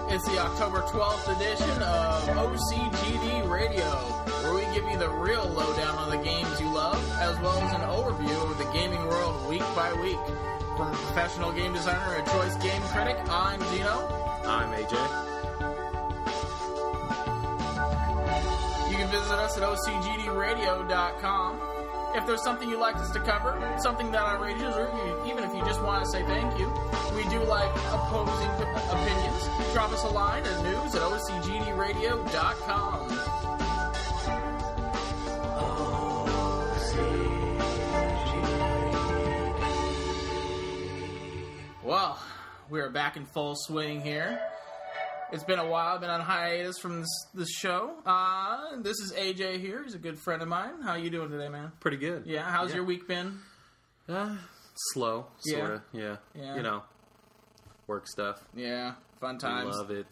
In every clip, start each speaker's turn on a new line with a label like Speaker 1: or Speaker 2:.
Speaker 1: It's the October 12th edition of OCGD Radio, where we give you the real lowdown on the games you love, as well as an overview of the gaming world week by week. From a professional game designer and choice game critic, I'm Zeno.
Speaker 2: I'm AJ.
Speaker 1: You can visit us at OCGDradio.com. If there's something you'd like us to cover, something that outrageous, or even if you just want to say thank you, we do like opposing opinions. Drop us a line at news@OCGDradio.com. Well, we're back in full swing here. It's been a while. I've been on hiatus from this show. This is AJ here. He's a good friend of mine. How you doing today, man?
Speaker 2: Pretty good.
Speaker 1: Yeah. How's your week been?
Speaker 2: Slow, sort of. Yeah. You know, work stuff.
Speaker 1: Yeah. Fun times.
Speaker 2: Love it.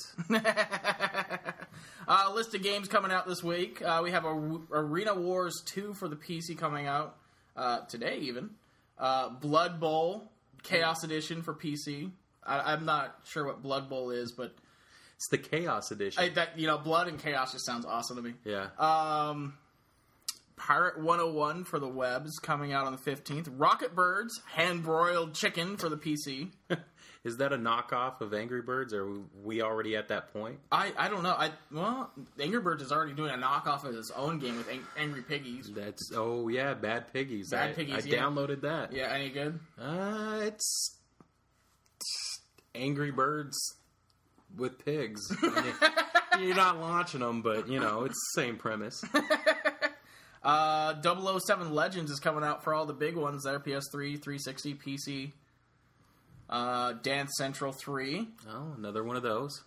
Speaker 1: List of games coming out this week. We have Arena Wars 2 for the PC coming out today, even. Blood Bowl Chaos Edition for PC. I'm not sure what Blood Bowl is, but
Speaker 2: it's the Chaos Edition.
Speaker 1: Blood and Chaos just sounds awesome to me.
Speaker 2: Yeah.
Speaker 1: Pirate 101 for the webs coming out on the 15th. Rocket Birds Hand-Broiled Chicken for the PC.
Speaker 2: Is that a knockoff of Angry Birds, or are we already at that point?
Speaker 1: I don't know. Angry Birds is already doing a knockoff of his own game with Angry Piggies.
Speaker 2: Bad Piggies. I
Speaker 1: Piggies,
Speaker 2: downloaded that.
Speaker 1: Yeah, any good?
Speaker 2: It's Angry Birds with pigs. You're not launching them, but, it's the same premise.
Speaker 1: 007 Legends is coming out for all the big ones there. PS3, 360, PC. Dance Central 3.
Speaker 2: Oh, another one of those.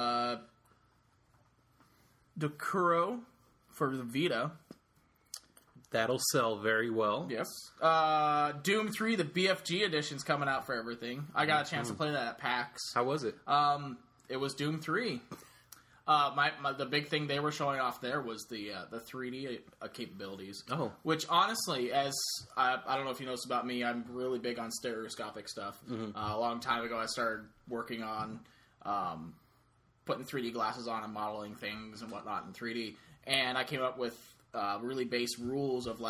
Speaker 1: Dokuro for the Vita.
Speaker 2: That'll sell very well.
Speaker 1: Yes. Doom 3, the BFG edition's coming out for everything. I got a chance to play that at PAX.
Speaker 2: How was it?
Speaker 1: It was Doom 3. The big thing they were showing off there was the 3D capabilities.
Speaker 2: Oh.
Speaker 1: Which, honestly, I don't know if you noticed about me, I'm really big on stereoscopic stuff.
Speaker 2: Mm-hmm.
Speaker 1: A long time ago, I started working on putting 3D glasses on and modeling things and whatnot in 3D. And I came up with really base rules of,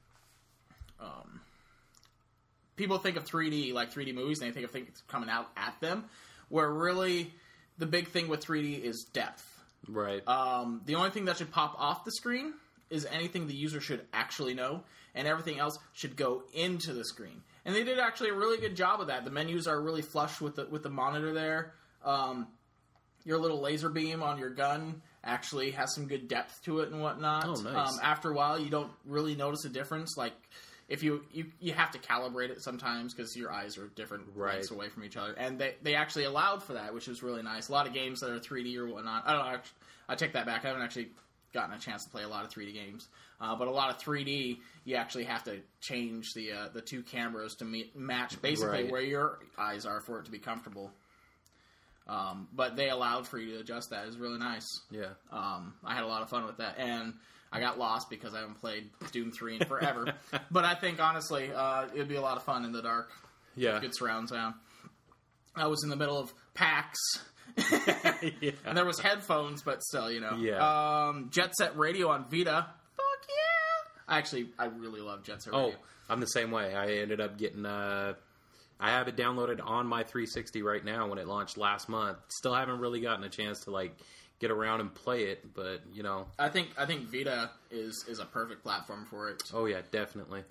Speaker 1: people think of 3D, like 3D movies, and they think of things coming out at them, where really the big thing with 3D is depth.
Speaker 2: Right.
Speaker 1: The only thing that should pop off the screen is anything the user should actually know, and everything else should go into the screen. And they did actually a really good job of that. The menus are really flush with the monitor there. Your little laser beam on your gun actually has some good depth to it and whatnot.
Speaker 2: Oh, nice.
Speaker 1: After a while, you don't really notice a difference. Like, if you have to calibrate it sometimes because your eyes are different lengths away from each other. And they actually allowed for that, which was really nice. A lot of games that are 3D or whatnot. I don't know. I take that back. I haven't actually gotten a chance to play a lot of 3D games. But a lot of 3D, you actually have to change the two cameras to match basically where your eyes are for it to be comfortable. But they allowed for you to adjust that. It was really nice.
Speaker 2: Yeah.
Speaker 1: I had a lot of fun with that. And I got lost because I haven't played Doom 3 in forever. But I think, honestly, it would be a lot of fun in the dark.
Speaker 2: Yeah.
Speaker 1: Good surround sound. I was in the middle of PAX.
Speaker 2: Yeah.
Speaker 1: And there was headphones, but still,
Speaker 2: Yeah.
Speaker 1: Jet Set Radio on Vita. Fuck yeah! I really love Jet Set Radio.
Speaker 2: Oh, I'm the same way. I ended up getting... I have it downloaded on my 360 right now when it launched last month. Still haven't really gotten a chance to, get around and play it, but
Speaker 1: I think Vita is a perfect platform for it.
Speaker 2: Oh yeah, definitely.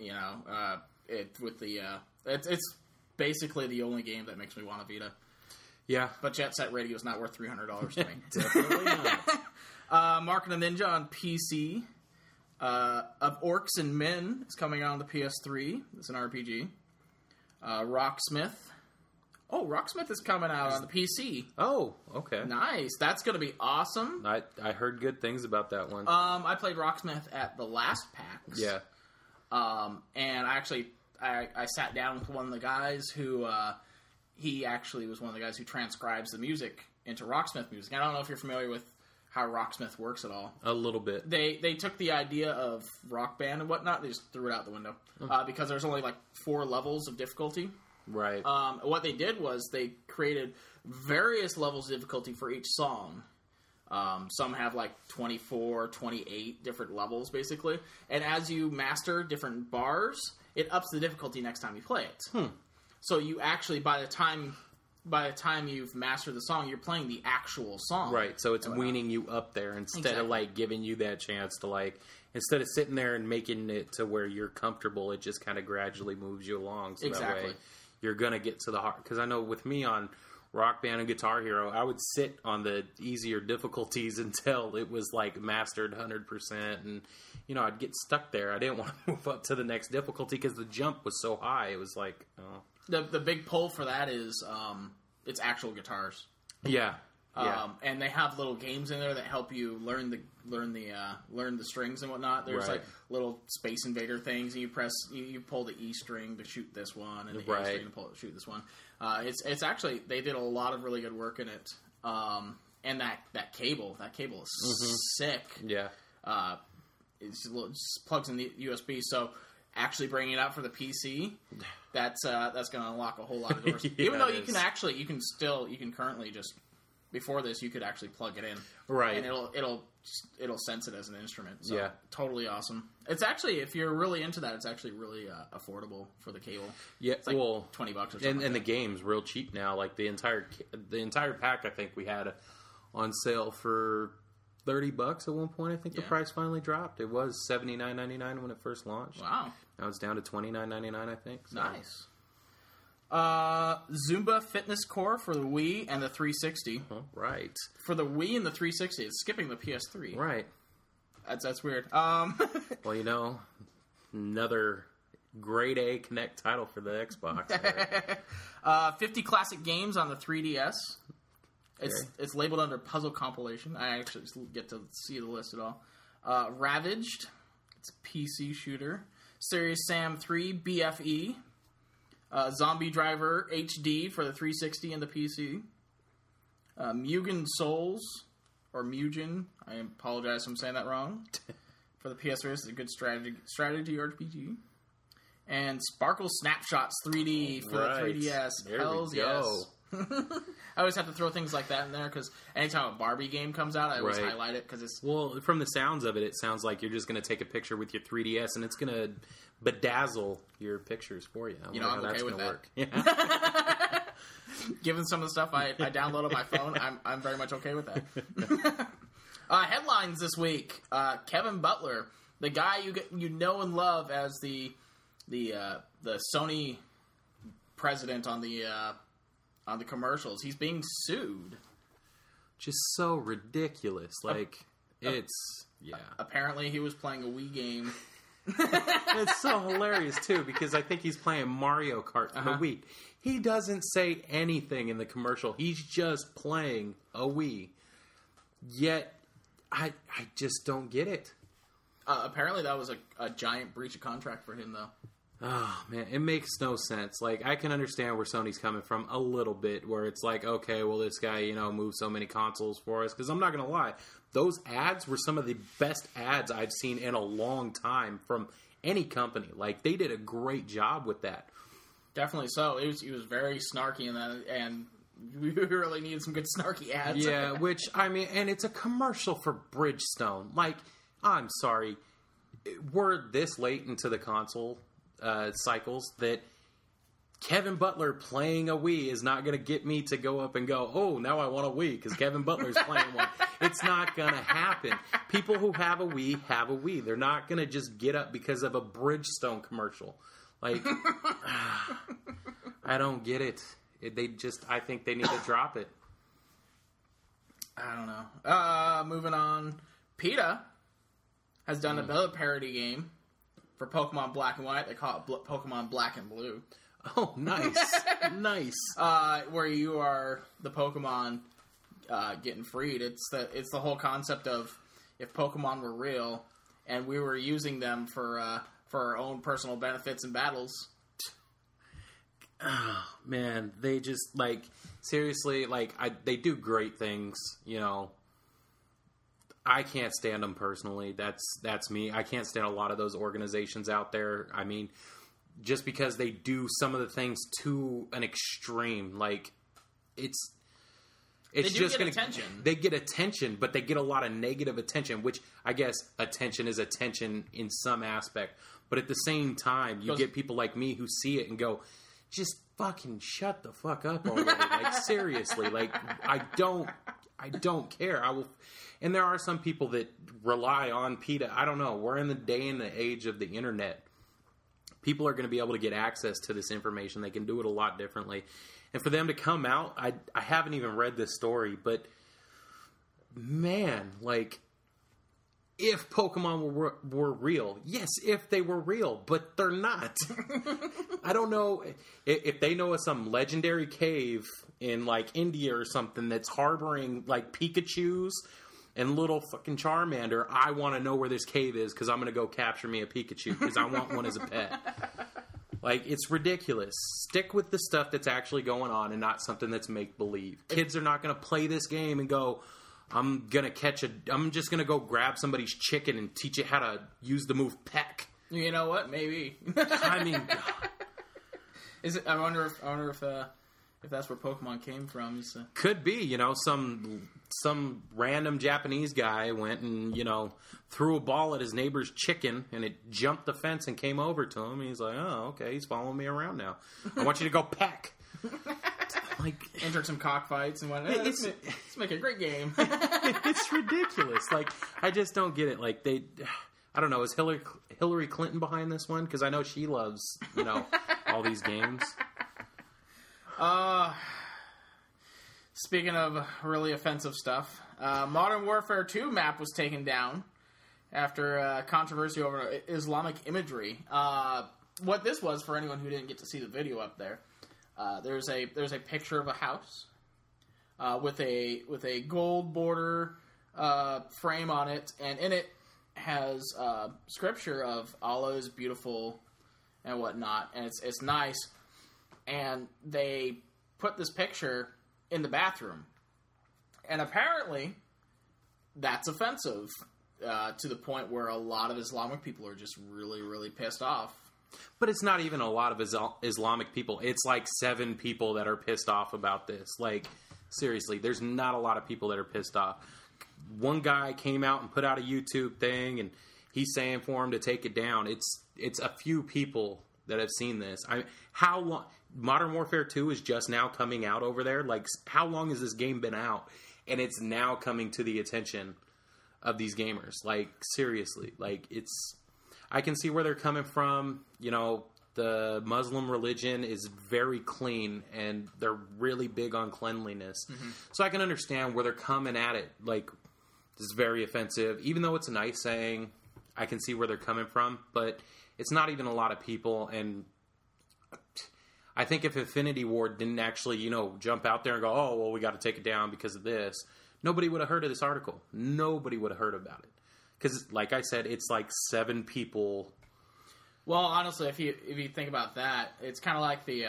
Speaker 1: It's basically the only game that makes me want a Vita.
Speaker 2: Yeah,
Speaker 1: but Jet Set Radio is not worth $300 to me.
Speaker 2: Definitely not.
Speaker 1: Mark and a Ninja on PC. Of Orcs and Men is coming out on the PS3. It's an RPG. Rocksmith. Oh, Rocksmith is coming out on the PC.
Speaker 2: Oh, okay.
Speaker 1: Nice. That's going to be awesome.
Speaker 2: I heard good things about that one.
Speaker 1: I played Rocksmith at the last PAX.
Speaker 2: Yeah.
Speaker 1: And I sat down with one of the guys who, he actually was one of the guys who transcribes the music into Rocksmith music. I don't know if you're familiar with how Rocksmith works at all.
Speaker 2: A little bit.
Speaker 1: They took the idea of Rock Band and whatnot, they just threw it out the window. Because there's only 4 levels of difficulty.
Speaker 2: Right.
Speaker 1: What they did was they created various levels of difficulty for each song. Some have like 24, 28 different levels, basically. And as you master different bars, it ups the difficulty next time you play it. So you actually, by the time you've mastered the song, you're playing the actual song.
Speaker 2: Right, so it's weaning you up there instead of, like, giving you that chance to, like, instead of sitting there and making it to where you're comfortable, it just kind of gradually moves you along. So that way you're going to get to the hard... Because I know with me on Rock Band and Guitar Hero, I would sit on the easier difficulties until it was, like, mastered 100%. And, you know, I'd get stuck there. I didn't want to move up to the next difficulty because the jump was so high. It was like...
Speaker 1: The big pull for that is it's actual guitars.
Speaker 2: Yeah.
Speaker 1: And they have little games in there that help you learn the strings and whatnot. There's like little Space Invader things, and you pull the E string to shoot this one, and the A string to shoot this one. It's actually, they did a lot of really good work in it. And that cable is sick.
Speaker 2: Yeah.
Speaker 1: It just plugs in the USB. So actually bringing it out for the PC, that's going to unlock a whole lot of doors. Even though you can currently just, before this, you could actually plug it in,
Speaker 2: right?
Speaker 1: And it'll sense it as an instrument. So totally awesome. It's actually, if you're really into that, it's actually really affordable for the cable.
Speaker 2: Yeah,
Speaker 1: it's like $20 or something.
Speaker 2: And the game's real cheap now. Like the entire pack, I think we had on sale for $30 at one point. I think the price finally dropped. It was $79.99 when it first launched.
Speaker 1: Wow.
Speaker 2: Now it's down to $29.99, I think. So.
Speaker 1: Nice. Zumba Fitness Core for the Wii and the 360.
Speaker 2: Right.
Speaker 1: For the Wii and the 360, it's skipping the PS3.
Speaker 2: Right.
Speaker 1: That's weird.
Speaker 2: Well, you know, another grade A Connect title for the Xbox.
Speaker 1: 50 classic games on the 3DS. It's labeled under puzzle compilation. I actually get to see the list at all. Ravaged. It's a PC shooter. Serious Sam 3 BFE. Zombie Driver HD for the 360 and the PC. Mugen Souls, or Mugen. I apologize if I'm saying that wrong. For the PS3, it's a good strategy RPG. And Sparkle Snapshots 3D for the 3DS. Hells yes. I always have to throw things like that in there because anytime a Barbie game comes out, I always highlight it because it's...
Speaker 2: Well, from the sounds of it, it sounds like you're just going to take a picture with your 3DS and it's going to bedazzle your pictures for you.
Speaker 1: You know, I'm okay with that. Work. Yeah. Given some of the stuff I download on my phone, I'm very much okay with that. Headlines this week: Kevin Butler, the guy you know and love as the Sony president on the commercials, he's being sued.
Speaker 2: Just so ridiculous. Like it's
Speaker 1: Apparently, he was playing a Wii game.
Speaker 2: It's so hilarious too because I think he's playing Mario Kart for the Wii. He doesn't say anything in the commercial. He's just playing a Wii. Yet, I just don't get it.
Speaker 1: Apparently, that was a giant breach of contract for him, though.
Speaker 2: Oh, man, it makes no sense. Like, I can understand where Sony's coming from a little bit, where it's like, okay, well, this guy, moved so many consoles for us. Because I'm not going to lie, those ads were some of the best ads I've seen in a long time from any company. Like, they did a great job with that.
Speaker 1: Definitely so. He was very snarky in that, and we really needed some good snarky ads.
Speaker 2: Yeah, and it's a commercial for Bridgestone. Like, I'm sorry, we're this late into the console cycles that Kevin Butler playing a Wii is not going to get me to go up and go, oh, now I want a Wii because Kevin Butler's playing one. It's not going to happen. People who have a Wii have a Wii. They're not going to just get up because of a Bridgestone commercial. Like, I don't get it. I think they need to drop it.
Speaker 1: I don't know. Moving on. PETA has done another parody game for Pokemon Black and White. They call it Pokemon Black and Blue.
Speaker 2: Oh, nice. Nice.
Speaker 1: Where you are the Pokemon getting freed. It's the whole concept of if Pokemon were real and we were using them for our own personal benefits and battles.
Speaker 2: Oh, man, they just, seriously, they do great things, I can't stand them personally. That's me. I can't stand a lot of those organizations out there. I mean, just because they do some of the things to an extreme. Like, it's just going to... They get attention, but they get a lot of negative attention, which I guess attention is attention in some aspect. But at the same time, you get people like me who see it and go, just fucking shut the fuck up already. Like, seriously. Like, I don't care. I will... And there are some people that rely on PETA. I don't know. We're in the day and the age of the internet. People are going to be able to get access to this information. They can do it a lot differently. And for them to come out, I haven't even read this story, but man, like, if Pokemon were real, yes, if they were real, but they're not. I don't know if they know of some legendary cave in, like, India or something that's harboring, like, Pikachus and little fucking Charmander. I want to know where this cave is because I'm going to go capture me a Pikachu because I want one as a pet. Like, it's ridiculous. Stick with the stuff that's actually going on and not something that's make-believe. Kids are not going to play this game and go, I'm just going to go grab somebody's chicken and teach it how to use the move peck.
Speaker 1: You know what? Maybe.
Speaker 2: I mean...
Speaker 1: I wonder if that's where Pokemon came from. So.
Speaker 2: Could be, you know, some random Japanese guy went and, you know, threw a ball at his neighbor's chicken and it jumped the fence and came over to him. And he's like, oh, okay, he's following me around now. I want you to go peck.
Speaker 1: Like, entered some cockfights and went, let's make a great game.
Speaker 2: It's ridiculous. Like, I just don't get it. Like, I don't know, is Hillary Clinton behind this one? Because I know she loves, you know, all these games.
Speaker 1: Speaking of really offensive stuff, Modern Warfare 2 map was taken down after controversy over Islamic imagery. What this was, for anyone who didn't get to see the video up there, there's a picture of a house with a gold border frame on it, and in it has scripture of Allah is beautiful and whatnot, and it's nice. And they put this picture in the bathroom. And apparently, that's offensive to the point where a lot of Islamic people are just really, really pissed off.
Speaker 2: But it's not even a lot of Islamic people. It's like 7 people that are pissed off about this. Like, seriously, there's not a lot of people that are pissed off. One guy came out and put out a YouTube thing, and he's saying for him to take it down. It's a few people that have seen this. How long... Modern Warfare 2 is just now coming out over there. Like, how long has this game been out? And it's now coming to the attention of these gamers. Like, seriously. Like, it's... I can see where they're coming from. You know, the Muslim religion is very clean, and they're really big on cleanliness. Mm-hmm. So I can understand where they're coming at it. Like, this is very offensive. Even though it's a nice saying, I can see where they're coming from. But it's not even a lot of people, and... I think if Infinity Ward didn't actually, you know, jump out there and go, oh, well, we got to take it down because of this, nobody would have heard of this article. Nobody would have heard about it. Because, like I said, it's like 7 people.
Speaker 1: Well, honestly, if you think about that, it's kind of like the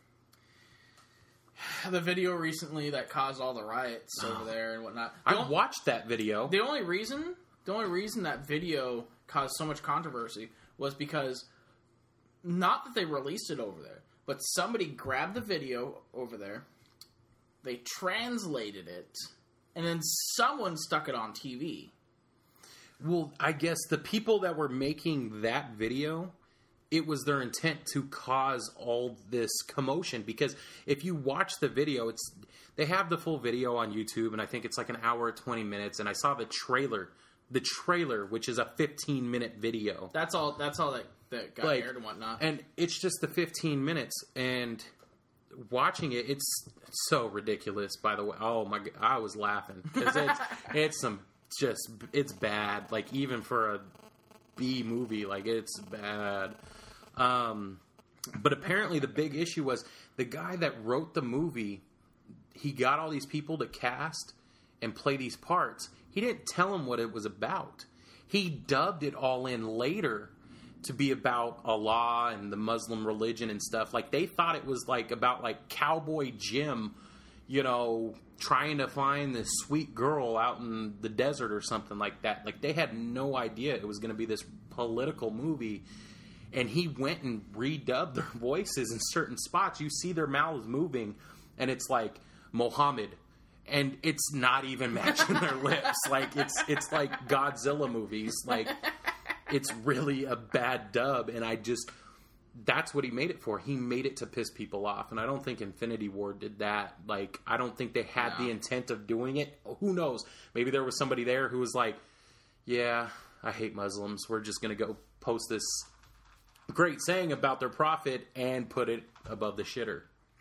Speaker 1: video recently that caused all the riots over there and whatnot.
Speaker 2: I watched that video.
Speaker 1: The only reason that video caused so much controversy was because, not that they released it over there, but somebody grabbed the video over there, they translated it, and then someone stuck it on TV.
Speaker 2: Well, I guess the people that were making that video, it was their intent to cause all this commotion. Because if you watch the video, they have the full video on YouTube, and I think it's like an hour or 20 minutes, and I saw the trailer, which is a 15-minute video. That's all that got aired and whatnot. And it's just the 15 minutes, and watching it, it's so ridiculous, by the way. Oh my God, I was laughing. Because it's bad. Like, even for a B movie, like, it's bad. But apparently the big issue was the guy that wrote the movie, he got all these people to cast and play these parts. He didn't tell them what it was about. He dubbed it all in later to be about Allah and the Muslim religion and stuff. Like, they thought it was like about like Cowboy Jim, you know, trying to find this sweet girl out in the desert or something like that. Like, they had no idea it was going to be this political movie. And he went and redubbed their voices in certain spots. You see their mouths moving, and it's like Mohammed, and it's not even matching their lips. Like it's like Godzilla movies. Like it's really a bad dub, and that's what he made it for. He made it to piss people off, and I don't think Infinity Ward did that. Like, I don't think they had the intent of doing it. Who knows? Maybe there was somebody there who was like, yeah, I hate Muslims. We're just going to go post this great saying about their prophet and put it above the shitter.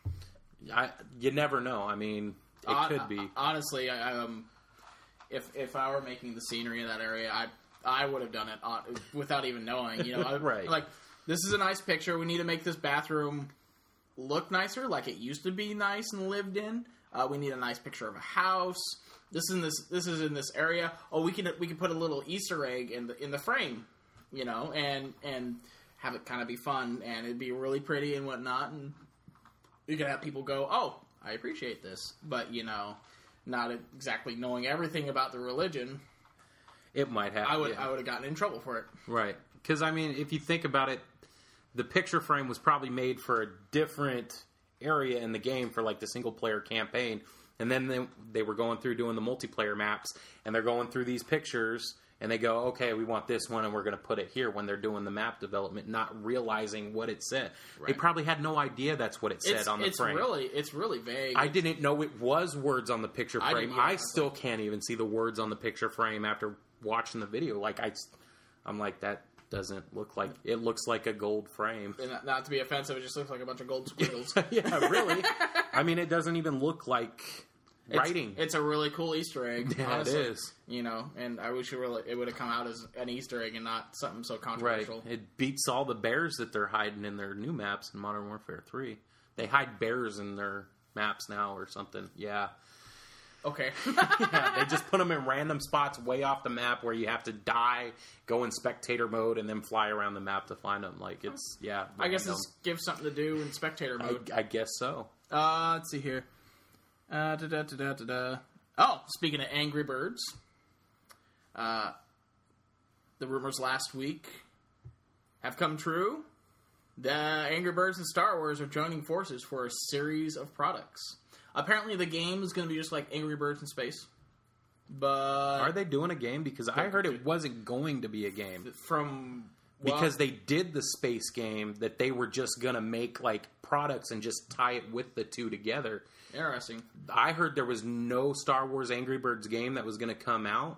Speaker 2: You never know. I mean, it could be.
Speaker 1: Honestly, if I were making the scenery in that area, I would have done it without even knowing. You know,
Speaker 2: right?
Speaker 1: Like, this is a nice picture. We need to make this bathroom look nicer, like it used to be nice and lived in. We need a nice picture of a house. This is in this area. Oh, we can put a little Easter egg in the frame, you know, and have it kind of be fun, and it'd be really pretty and whatnot, and you can have people go, oh, I appreciate this, but you know, not exactly knowing everything about the religion.
Speaker 2: It might have.
Speaker 1: I would have gotten in trouble for it,
Speaker 2: right? Because I mean, if you think about it, the picture frame was probably made for a different area in the game for like the single player campaign, and then they were going through doing the multiplayer maps, and they're going through these pictures, and they go, okay, we want this one, and we're going to put it here when they're doing the map development, not realizing what it said. Right. They probably had no idea that's what it said on the frame.
Speaker 1: It's really vague.
Speaker 2: I didn't know it was words on the picture frame. I still can't even see the words on the picture frame after watching the video. Like I'm like, that doesn't look like, it looks like a gold frame.
Speaker 1: And not to be offensive, it just looks like a bunch of gold squiggles.
Speaker 2: Yeah, really. I mean, it doesn't even look like writing.
Speaker 1: It's a really cool Easter egg.
Speaker 2: Yeah,
Speaker 1: honestly.
Speaker 2: it is.
Speaker 1: You know, and I wish it would have come out as an Easter egg and not something so controversial.
Speaker 2: Right. It beats all the bears that they're hiding in their new maps in Modern Warfare 3. They hide bears in their maps now or something. Yeah.
Speaker 1: Okay.
Speaker 2: Yeah, they just put them in random spots way off the map where you have to die, go in spectator mode, and then fly around the map to find them. Like, it's, yeah.
Speaker 1: I guess it's give something to do in spectator mode.
Speaker 2: I guess so.
Speaker 1: Let's see here. Oh, speaking of Angry Birds, the rumors last week have come true. The Angry Birds and Star Wars are joining forces for a series of products. Apparently, the game is going to be just like Angry Birds in Space. But
Speaker 2: are they doing a game? Because I heard it wasn't going to be a game. Because they did the space game that they were just going to make like products and just tie it with the two together.
Speaker 1: Interesting.
Speaker 2: I heard there was no Star Wars Angry Birds game that was going to come out.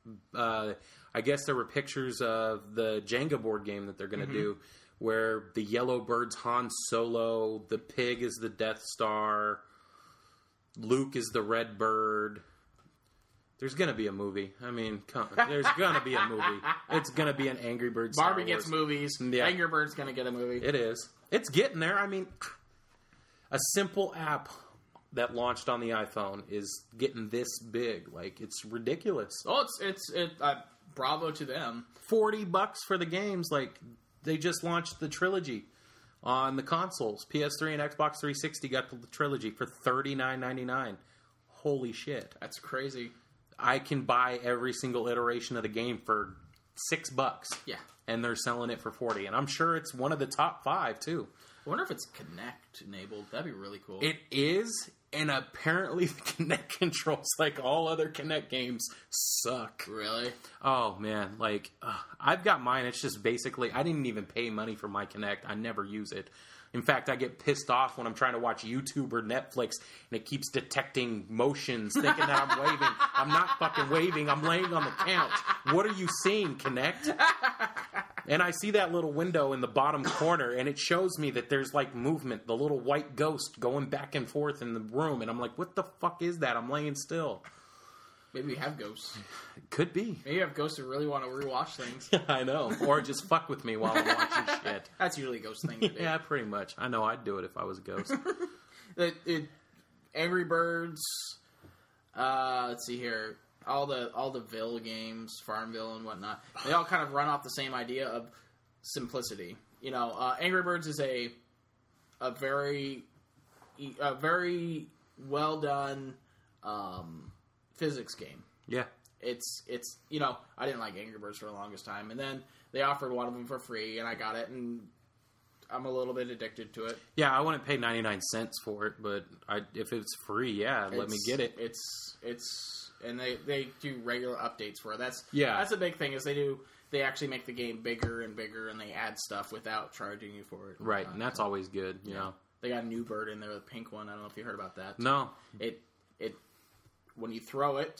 Speaker 2: I guess there were pictures of the Jenga board game that they're going to do, where the yellow bird's Han Solo, the pig is the Death Star, Luke is the red bird. There's going to be a movie. I mean, there's going to be a movie. It's going to be an Angry Birds Star
Speaker 1: Barbie
Speaker 2: Wars.
Speaker 1: gets movies. Yeah. Angry Birds going to get a movie.
Speaker 2: It is. It's getting there. I mean, a simple app that launched on the iPhone is getting this big. Like, it's ridiculous.
Speaker 1: Oh, it's bravo to them.
Speaker 2: $40 for the games. Like, they just launched the trilogy on the consoles. PS3 and Xbox 360 got the trilogy for $39.99. Holy shit.
Speaker 1: That's crazy.
Speaker 2: I can buy every single iteration of the game for $6.
Speaker 1: Yeah.
Speaker 2: And they're selling it for $40. And I'm sure it's one of the top 5, too.
Speaker 1: I wonder if it's Kinect enabled. That'd be really cool.
Speaker 2: It is, and apparently the Kinect controls, like all other Kinect games, suck.
Speaker 1: Really?
Speaker 2: Oh, man. Like, I've got mine. It's just basically, I didn't even pay money for my Kinect. I never use it. In fact, I get pissed off when I'm trying to watch YouTube or Netflix, and it keeps detecting motions, thinking that I'm waving. I'm not fucking waving. I'm laying on the couch. What are you seeing, Kinect? And I see that little window in the bottom corner, and it shows me that there's, like, movement, the little white ghost going back and forth in the room. And I'm like, what the fuck is that? I'm laying still.
Speaker 1: Maybe you have ghosts.
Speaker 2: Could be.
Speaker 1: Maybe you have ghosts who really want to rewatch things.
Speaker 2: I know. Or just fuck with me while I'm watching shit.
Speaker 1: That's usually a ghost thing to do.
Speaker 2: Yeah, pretty much. I know I'd do it if I was a ghost.
Speaker 1: Angry Birds. Let's see here. All the Ville games, Farmville and whatnot, they all kind of run off the same idea of simplicity. You know, Angry Birds is a very well done physics game.
Speaker 2: Yeah.
Speaker 1: It's you know, I didn't like Angry Birds for the longest time, and then they offered one of them for free, and I got it, and I'm a little bit addicted to it.
Speaker 2: Yeah, I wouldn't pay 99 cents for it, but if it's free, let me get it.
Speaker 1: And they do regular updates for it. That's a big thing. Is they actually make the game bigger and bigger, and they add stuff without charging you for it.
Speaker 2: Right, and that's always good. You know,
Speaker 1: they got a new bird in there, the pink one. I don't know if you heard about that.
Speaker 2: No,
Speaker 1: it when you throw it.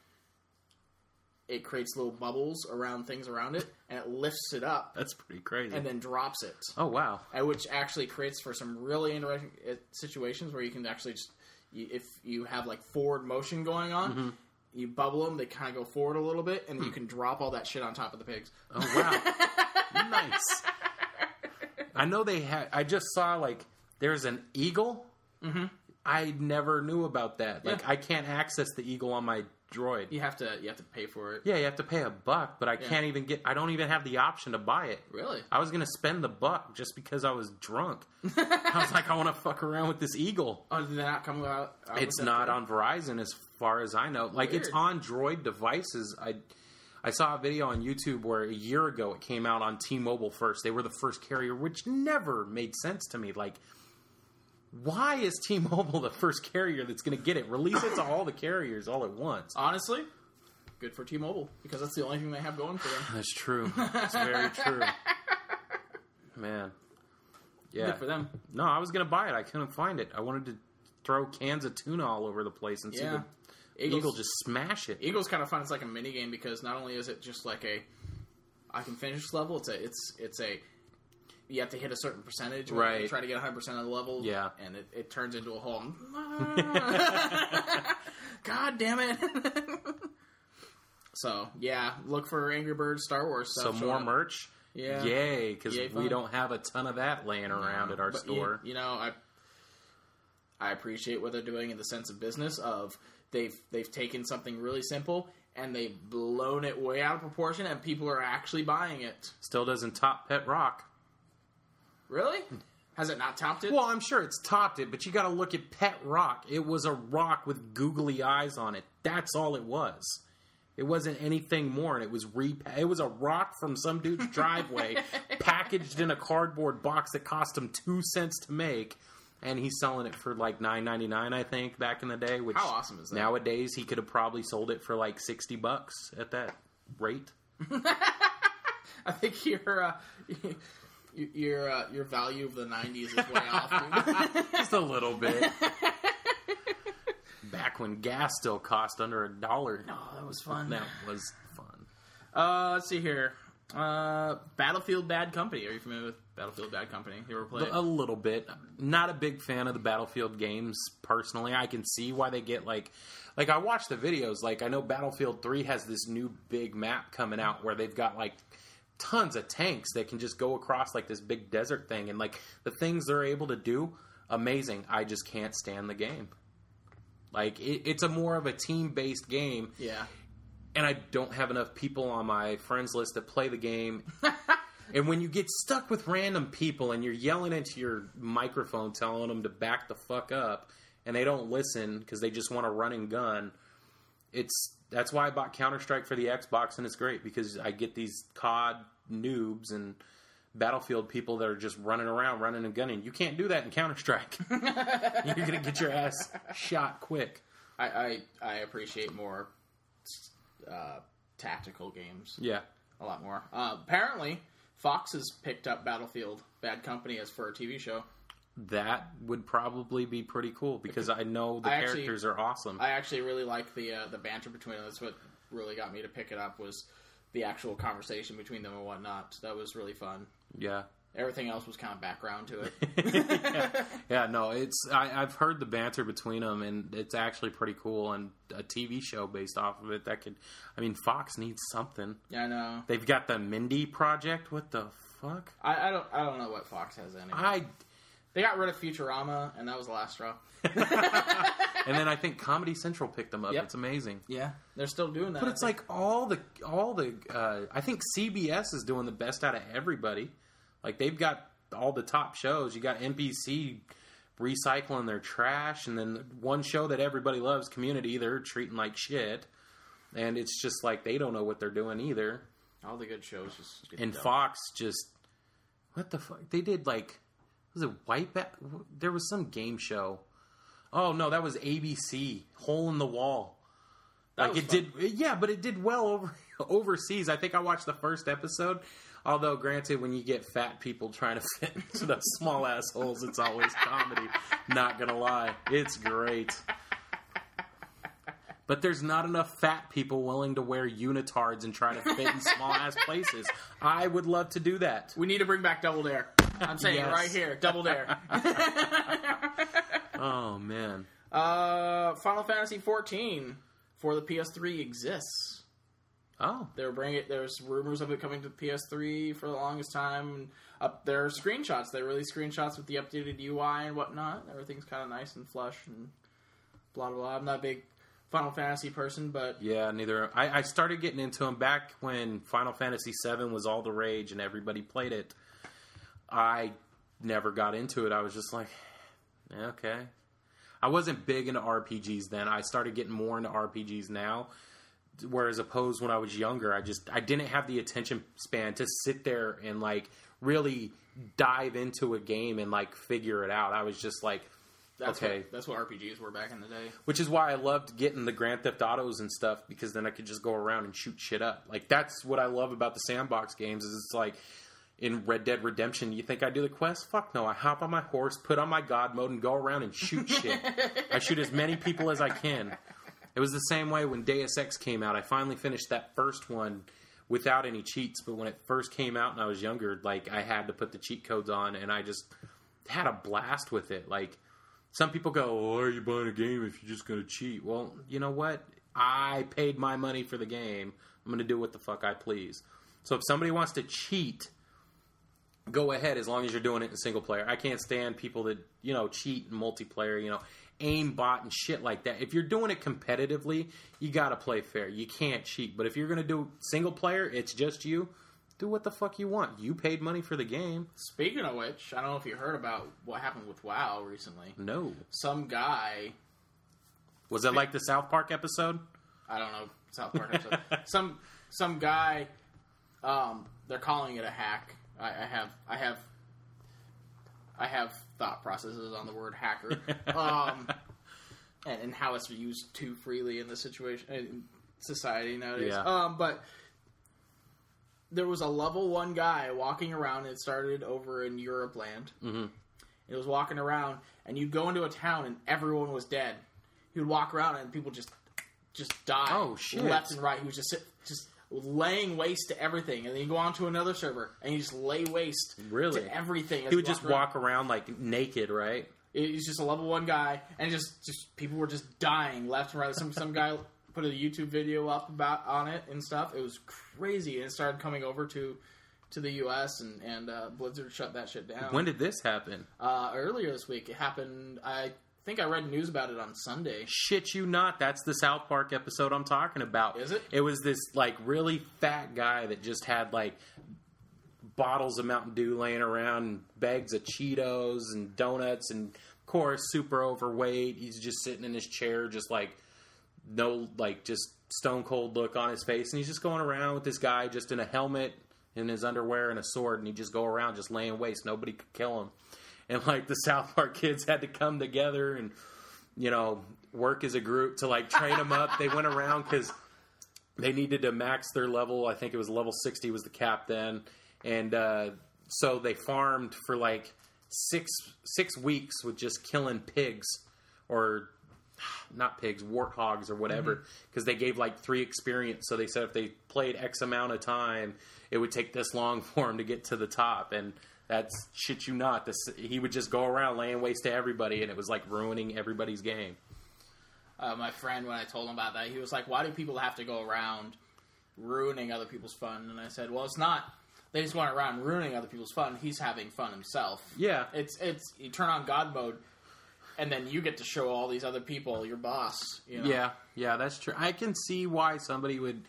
Speaker 1: It creates little bubbles around things around it, and it lifts it up.
Speaker 2: That's pretty crazy.
Speaker 1: And then drops it.
Speaker 2: Oh, wow.
Speaker 1: Which actually creates for some really interesting situations where you can actually just... If you have, like, forward motion going on, you bubble them, they kind of go forward a little bit, and you can drop all that shit on top of the pigs.
Speaker 2: Oh, wow. Nice. I know they had... I just saw, like, there's an eagle. Mm-hmm. I never knew about that. Like, I can't access the eagle on my droid.
Speaker 1: You have to pay for it.
Speaker 2: Yeah, you have to pay $1, but I can't even I don't even have the option to buy it.
Speaker 1: Really?
Speaker 2: I was going to spend the $1 just because I was drunk. I was like, I want to fuck around with this eagle.
Speaker 1: Oh, did they not come out
Speaker 2: it's not on Verizon as far as I know. Like, it's on Droid devices. I saw a video on YouTube where a year ago it came out on T-Mobile first. They were the first carrier, which never made sense to me. Like, why is T-Mobile the first carrier that's going to get it? Release it to all the carriers all at once.
Speaker 1: Honestly, good for T-Mobile, because that's the only thing they have going for them.
Speaker 2: That's true. That's very true. Man. Yeah.
Speaker 1: Good for them.
Speaker 2: No, I was going to buy it. I couldn't find it. I wanted to throw cans of tuna all over the place and see the eagle just smash it.
Speaker 1: Eagle's kind of fun. It's like a mini game, because not only is it just like I can finish this level, it's a you have to hit a certain percentage.
Speaker 2: Right.
Speaker 1: You try to get 100% of the level.
Speaker 2: Yeah.
Speaker 1: And it turns into a whole... God damn it. So, yeah. Look for Angry Birds Star Wars stuff.
Speaker 2: So more merch?
Speaker 1: Yeah.
Speaker 2: Yay, because we don't have a ton of that laying around at our store.
Speaker 1: You know, I appreciate what they're doing in the sense of business of they've taken something really simple and they've blown it way out of proportion and people are actually buying it.
Speaker 2: Still doesn't top Pet Rock.
Speaker 1: Really? Has it not topped it?
Speaker 2: Well, I'm sure it's topped it, but you got to look at Pet Rock. It was a rock with googly eyes on it. That's all it was. It wasn't anything more, and it was it was a rock from some dude's driveway, packaged in a cardboard box that cost him 2 cents to make, and he's selling it for like $9.99, I think, back in the day. Which
Speaker 1: how awesome is that?
Speaker 2: Nowadays, he could have probably sold it for like $60 at that rate.
Speaker 1: I think your value of the 90s is way off.
Speaker 2: Just a little bit. Back when gas still cost under $1.
Speaker 1: Oh, that was fun.
Speaker 2: That was fun.
Speaker 1: Let's see here. Battlefield Bad Company. Are you familiar with Battlefield Bad Company? You ever played it?
Speaker 2: A little bit. Not a big fan of the Battlefield games, personally. I can see why they get, like I watch the videos. Like, I know Battlefield 3 has this new big map coming out where they've got, like, tons of tanks that can just go across, like, this big desert thing. And, like, the things they're able to do, amazing. I just can't stand the game. Like, it's a more of a team-based game.
Speaker 1: Yeah.
Speaker 2: And I don't have enough people on my friends list that play the game. And when you get stuck with random people and you're yelling into your microphone telling them to back the fuck up, and they don't listen because they just want to run and gun, that's why I bought Counter-Strike for the Xbox, and it's great because I get these COD noobs and Battlefield people that are just running around, running and gunning. You can't do that in Counter-Strike. You're going to get your ass shot quick.
Speaker 1: I appreciate more tactical games.
Speaker 2: Yeah.
Speaker 1: A lot more. Apparently, Fox has picked up Battlefield Bad Company as for a TV show.
Speaker 2: That would probably be pretty cool because I know the characters are awesome.
Speaker 1: I actually really like the banter between them. That's what really got me to pick it up was the actual conversation between them and whatnot. That was really fun.
Speaker 2: Yeah.
Speaker 1: Everything else was kind of background to it.
Speaker 2: Yeah, no, I've heard the banter between them, and it's actually pretty cool. And a TV show based off of it Fox needs something.
Speaker 1: Yeah, I know.
Speaker 2: They've got the Mindy Project. What the fuck?
Speaker 1: I don't know what Fox has anymore. They got rid of Futurama, and that was the last straw.
Speaker 2: And then I think Comedy Central picked them up. Yep. It's amazing.
Speaker 1: Yeah, they're still doing that.
Speaker 2: But it's like all the I think CBS is doing the best out of everybody. Like, they've got all the top shows. You got NBC recycling their trash, and then one show that everybody loves, Community, they're treating like shit. And it's just like they don't know what they're doing either.
Speaker 1: All the good shows just get
Speaker 2: and
Speaker 1: done.
Speaker 2: Fox just What the fuck? They did like, was it Whiteback? There was some game show. Oh no, that was ABC. Hole in the Wall. Like it fun. Did, yeah, but it did well overseas. I think I watched the first episode. Although, granted, when you get fat people trying to fit into those small assholes, it's always comedy. Not gonna lie, it's great. But there's not enough fat people willing to wear unitards and try to fit in small ass places. I would love to do that.
Speaker 1: We need to bring back Double Dare. I'm saying yes. It right here, Double Dare.
Speaker 2: Oh man.
Speaker 1: Final Fantasy XIV for the PS3 exists.
Speaker 2: Oh,
Speaker 1: there's rumors of it coming to the PS3 for the longest time. There are screenshots. They released screenshots with the updated UI and whatnot. Everything's kind of nice and flush and blah blah blah. I'm not a big Final Fantasy person, but
Speaker 2: yeah, neither. I started getting into them back when Final Fantasy VII was all the rage and everybody played it. I never got into it. I was just like, okay. I wasn't big into RPGs then. I started getting more into RPGs now. Whereas opposed when I was younger, I didn't have the attention span to sit there and like really dive into a game and like figure it out. I was just like,
Speaker 1: that's what RPGs were back in the day.
Speaker 2: Which is why I loved getting the Grand Theft Autos and stuff, because then I could just go around and shoot shit up. Like that's what I love about the sandbox games is it's like in Red Dead Redemption, you think I do the quest? Fuck no. I hop on my horse, put on my God mode, and go around and shoot shit. I shoot as many people as I can. It was the same way when Deus Ex came out. I finally finished that first one without any cheats, but when it first came out and I was younger, like, I had to put the cheat codes on, and I just had a blast with it. Like, some people go, oh, why are you buying a game if you're just going to cheat? Well, you know what? I paid my money for the game. I'm going to do what the fuck I please. So if somebody wants to cheat, go ahead as long as you're doing it in single player. I can't stand people that, cheat in multiplayer, aimbot and shit like that. If you're doing it competitively, you gotta play fair. You can't cheat. But if you're gonna do single player, it's just you, do what the fuck you want. You paid money for the game.
Speaker 1: Speaking of which, I don't know if you heard about what happened with WoW recently.
Speaker 2: No.
Speaker 1: Some guy...
Speaker 2: Was it like the South Park episode?
Speaker 1: I don't know. South Park episode. Some guy, they're calling it a hack. I have thought processes on the word hacker, and how it's used too freely in the situation in society nowadays.
Speaker 2: Yeah.
Speaker 1: But there was a level 1 guy walking around. It started over in Europe land.
Speaker 2: Mm-hmm.
Speaker 1: It was walking around, and you'd go into a town, and everyone was dead. He would walk around, and people just die.
Speaker 2: Oh shit!
Speaker 1: Left and right. He was just laying waste to everything, and then you go on to another server and you just lay waste to everything.
Speaker 2: He would just walk around like naked, right?
Speaker 1: He's just a level 1 guy, and just people were just dying left and right. Some guy put a YouTube video up on it and stuff. It was crazy, and it started coming over to the U.S. and Blizzard shut that shit down.
Speaker 2: When did this happen?
Speaker 1: Earlier this week. It happened. I think I read news about it on Sunday.
Speaker 2: Shit you not. That's the South Park episode I'm talking about.
Speaker 1: Is it?
Speaker 2: It was this, like, really fat guy that just had, like, bottles of Mountain Dew laying around and bags of Cheetos and donuts and, of course, super overweight. He's just sitting in his chair just, like, just stone cold look on his face. And he's just going around with this guy just in a helmet, in his underwear and a sword. And he'd just go around just laying waste. Nobody could kill him. And, like, the South Park kids had to come together and, work as a group to, like, train them up. They went around because they needed to max their level. I think it was level 60 was the cap then. And so they farmed for, like, six weeks with just killing pigs. Or, not pigs, warthogs or whatever. Because they gave, like, 3 experience. So they said if they played X amount of time, it would take this long for them to get to the top. And... that's shit you not. He would just go around laying waste to everybody, and it was like ruining everybody's game.
Speaker 1: My friend, when I told him about that, he was like, why do people have to go around ruining other people's fun? And I said, well, it's not. They just going around ruining other people's fun. He's having fun himself.
Speaker 2: Yeah.
Speaker 1: It's you turn on God mode, and then you get to show all these other people your boss.
Speaker 2: Yeah, that's true. I can see why somebody would...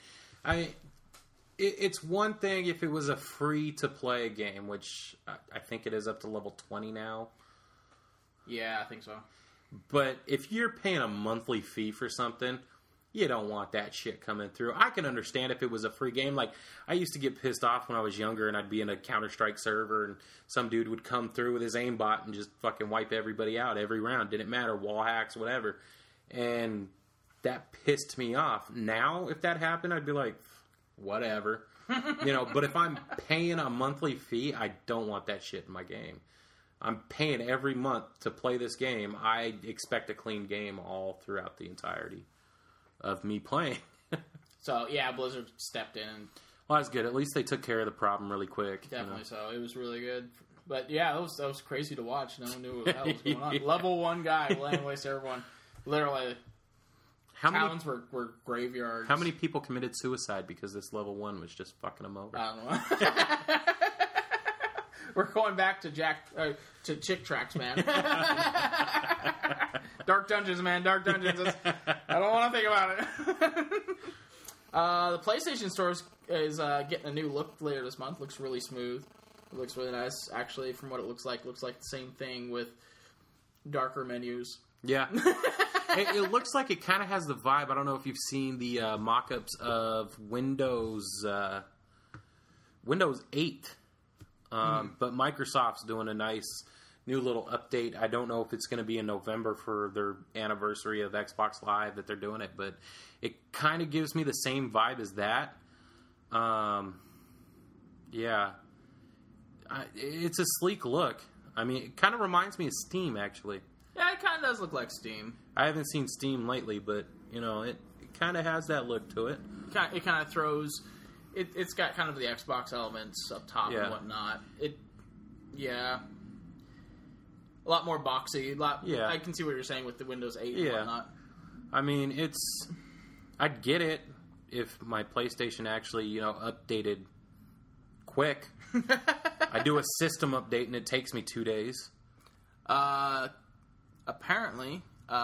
Speaker 2: It's one thing if it was a free-to-play game, which I think it is up to level 20 now.
Speaker 1: Yeah, I think so.
Speaker 2: But if you're paying a monthly fee for something, you don't want that shit coming through. I can understand if it was a free game. Like, I used to get pissed off when I was younger and I'd be in a Counter-Strike server and some dude would come through with his aimbot and just fucking wipe everybody out every round. Didn't matter, wall hacks, whatever. And that pissed me off. Now, if that happened, I'd be like, whatever. But if I'm paying a monthly fee, I don't want that shit in my game. I'm paying every month to play this game. I expect a clean game all throughout the entirety of me playing.
Speaker 1: So, yeah, Blizzard stepped in.
Speaker 2: Well, that's good. At least they took care of the problem really quick.
Speaker 1: Definitely so. It was really good. But, yeah, that was crazy to watch. No one knew what the hell was going on. Yeah. Level 1 guy laying waste to everyone. Literally, towns were graveyards.
Speaker 2: How many people committed suicide because this level 1 was just fucking them over?
Speaker 1: I don't know. We're going back to Chick Tracks, man. Dark Dungeons, man. Dark Dungeons. I don't want to think about it. The PlayStation Store is getting a new look later this month. Looks really smooth. It looks really nice. Actually, from what it looks like the same thing with darker menus.
Speaker 2: Yeah. It looks like it kind of has the vibe. I don't know if you've seen the mock-ups of Windows 8. But Microsoft's doing a nice new little update. I don't know if it's going to be in November for their anniversary of Xbox Live that they're doing it, but it kind of gives me the same vibe as that. Yeah. It's a sleek look. I mean, it kind of reminds me of Steam, actually.
Speaker 1: Yeah, it kind of does look like Steam.
Speaker 2: I haven't seen Steam lately, but, it kind of has that look to it.
Speaker 1: It kind of throws... It's got kind of the Xbox elements up top and whatnot. A lot more boxy. I can see what you're saying with the Windows 8 and whatnot.
Speaker 2: I mean, I'd get it if my PlayStation actually, updated quick. I do a system update and it takes me 2 days.
Speaker 1: Apparently,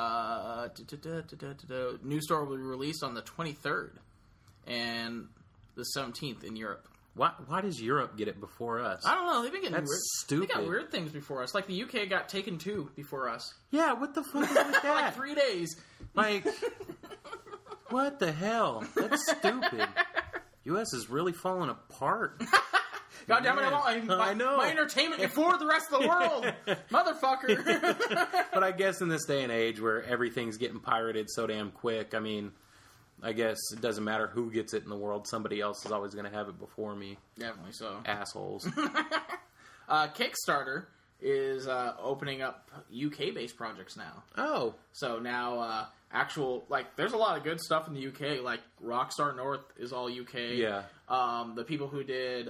Speaker 1: New Store will be released on the 23rd. And... the 17th in Europe.
Speaker 2: Why does Europe get it before us?
Speaker 1: I don't know. They've been getting weird.
Speaker 2: Stupid.
Speaker 1: They got weird things before us. Like the UK got Taken 2 before us.
Speaker 2: Yeah, what the fuck is with that?
Speaker 1: Like 3 days.
Speaker 2: Like, what the hell? That's stupid. US is really falling apart.
Speaker 1: God damn it! I know my entertainment before the rest of the world, motherfucker.
Speaker 2: But I guess in this day and age where everything's getting pirated so damn quick, I mean. I guess it doesn't matter who gets it in the world. Somebody else is always going to have it before me.
Speaker 1: Definitely so.
Speaker 2: Assholes.
Speaker 1: Kickstarter is opening up UK-based projects now.
Speaker 2: Oh.
Speaker 1: So now there's a lot of good stuff in the UK. Like, Rockstar North is all UK.
Speaker 2: Yeah.
Speaker 1: The people who did...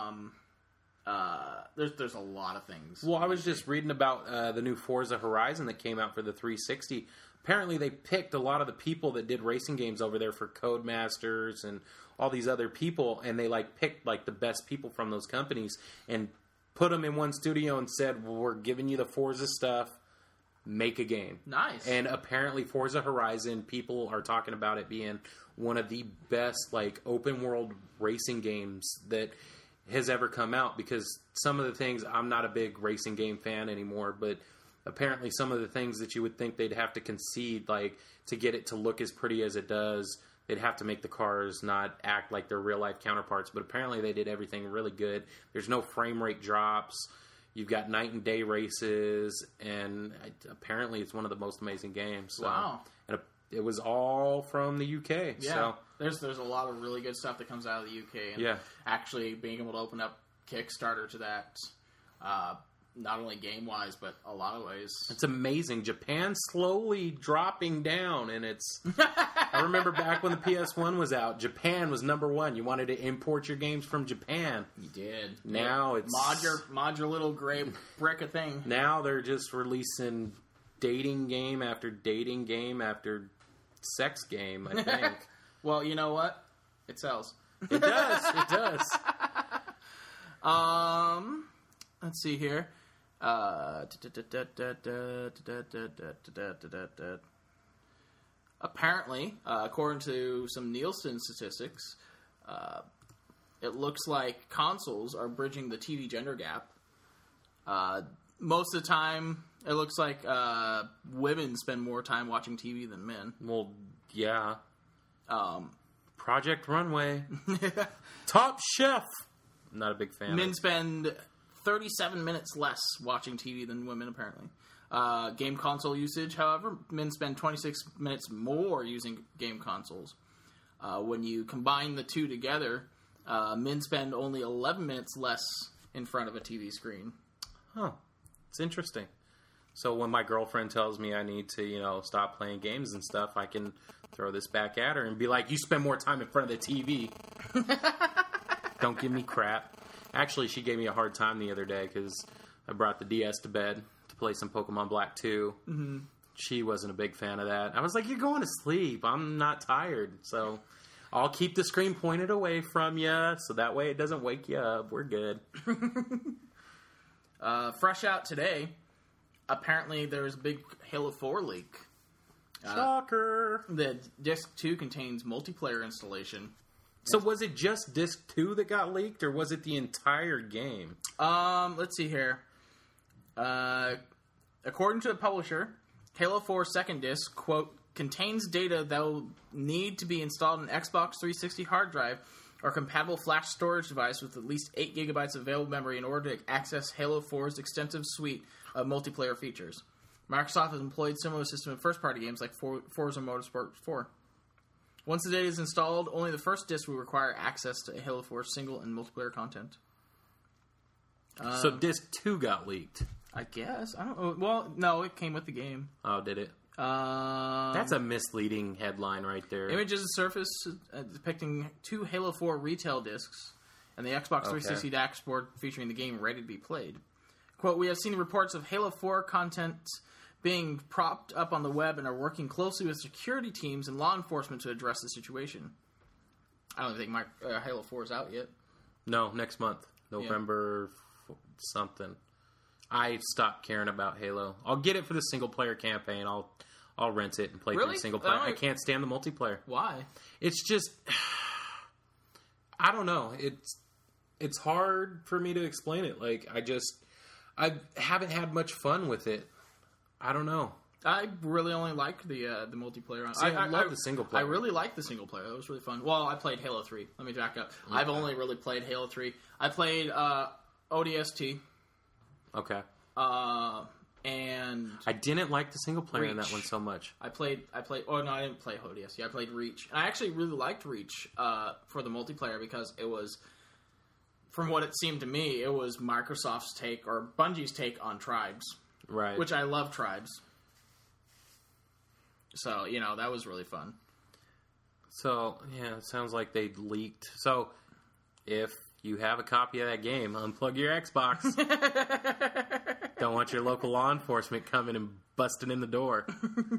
Speaker 1: there's a lot of things.
Speaker 2: Well, I was just reading about the new Forza Horizon that came out for the 360. Apparently, they picked a lot of the people that did racing games over there for Codemasters and all these other people, and they picked the best people from those companies and put them in one studio and said, "Well, we're giving you the Forza stuff. Make a game."
Speaker 1: Nice.
Speaker 2: And apparently, Forza Horizon, people are talking about it being one of the best open world racing games that has ever come out. Because some of the things, I'm not a big racing game fan anymore, but. Apparently, some of the things that you would think they'd have to concede, to get it to look as pretty as it does, they'd have to make the cars not act like their real-life counterparts. But apparently, they did everything really good. There's no frame rate drops. You've got night and day races, and apparently, it's one of the most amazing games. So,
Speaker 1: wow!
Speaker 2: And it was all from the UK.
Speaker 1: Yeah, so. There's a lot of really good stuff that comes out of the UK. And actually being able to open up Kickstarter to that. Not only game-wise, but a lot of ways.
Speaker 2: It's amazing. Japan's slowly dropping down, and it's... I remember back when the PS1 was out, Japan was number one. You wanted to import your games from Japan.
Speaker 1: You did.
Speaker 2: Now it's...
Speaker 1: Mod your little gray brick of thing.
Speaker 2: Now they're just releasing dating game after dating game after sex game, I think.
Speaker 1: Well, you know what? It sells.
Speaker 2: It does. It does.
Speaker 1: Let's see here. Apparently, according to some Nielsen statistics, it looks like consoles are bridging the TV gender gap. Most of the time, it looks like women spend more time watching TV than men.
Speaker 2: Well, yeah. Project Runway. Top Chef. I'm not a big fan.
Speaker 1: Men spend 37 minutes less watching TV than women, apparently. Game console usage, however, men spend 26 minutes more using game consoles. When you combine the two together, men spend only 11 minutes less in front of a TV screen.
Speaker 2: Huh. It's interesting. So when my girlfriend tells me I need to, stop playing games and stuff, I can throw this back at her and be like, you spend more time in front of the TV. Don't give me crap. Actually, she gave me a hard time the other day because I brought the DS to bed to play some Pokemon Black 2. Mm-hmm. She wasn't a big fan of that. I was like, you're going to sleep. I'm not tired. So I'll keep the screen pointed away from you so that way it doesn't wake you up. We're good.
Speaker 1: Fresh out today, apparently there's a big Halo 4 leak.
Speaker 2: Shocker.
Speaker 1: The Disc 2 contains multiplayer installation.
Speaker 2: So was it just Disc 2 that got leaked, or was it the entire game?
Speaker 1: Let's see here. According to the publisher, Halo 4 second disc, quote, contains data that will need to be installed on an Xbox 360 hard drive or compatible flash storage device with at least 8 gigabytes of available memory in order to access Halo 4's extensive suite of multiplayer features. Microsoft has employed similar system in first-party games like Forza Motorsport 4. Once the data is installed, only the first disc will require access to Halo 4 single and multiplayer content.
Speaker 2: So Disc 2 got leaked?
Speaker 1: I guess. I don't know. Well, no, it came with the game.
Speaker 2: Oh, did it? That's a misleading headline right there.
Speaker 1: Images surfaced depicting 2 Halo 4 retail discs and the Xbox 360 dashboard featuring the game ready to be played. Quote, we have seen reports of Halo 4 content being propped up on the web and are working closely with security teams and law enforcement to address the situation. I don't think my Halo 4 is out yet.
Speaker 2: No, next month. November something. I stopped caring about Halo. I'll get it for the single-player campaign. I'll rent it and play through the single-player. I can't stand the multiplayer.
Speaker 1: Why?
Speaker 2: It's just... I don't know. It's hard for me to explain it. Like, I haven't had much fun with it. I don't know.
Speaker 1: I really only like the multiplayer.
Speaker 2: See, I love the single player.
Speaker 1: I really like the single player. That was really fun. Well, I played Halo 3. Let me back up. Okay. I've only really played Halo 3. I played ODST.
Speaker 2: Okay.
Speaker 1: And
Speaker 2: I didn't like the single player in that one so much.
Speaker 1: I played. Oh no, I didn't play ODST. I played Reach, and I actually really liked Reach for the multiplayer because it was, from what it seemed to me, it was Microsoft's take or Bungie's take on Tribes.
Speaker 2: Right.
Speaker 1: Which I love Tribes. So, that was really fun.
Speaker 2: So, yeah, it sounds like they leaked. So, if you have a copy of that game, unplug your Xbox. Don't want your local law enforcement coming and busting in the door.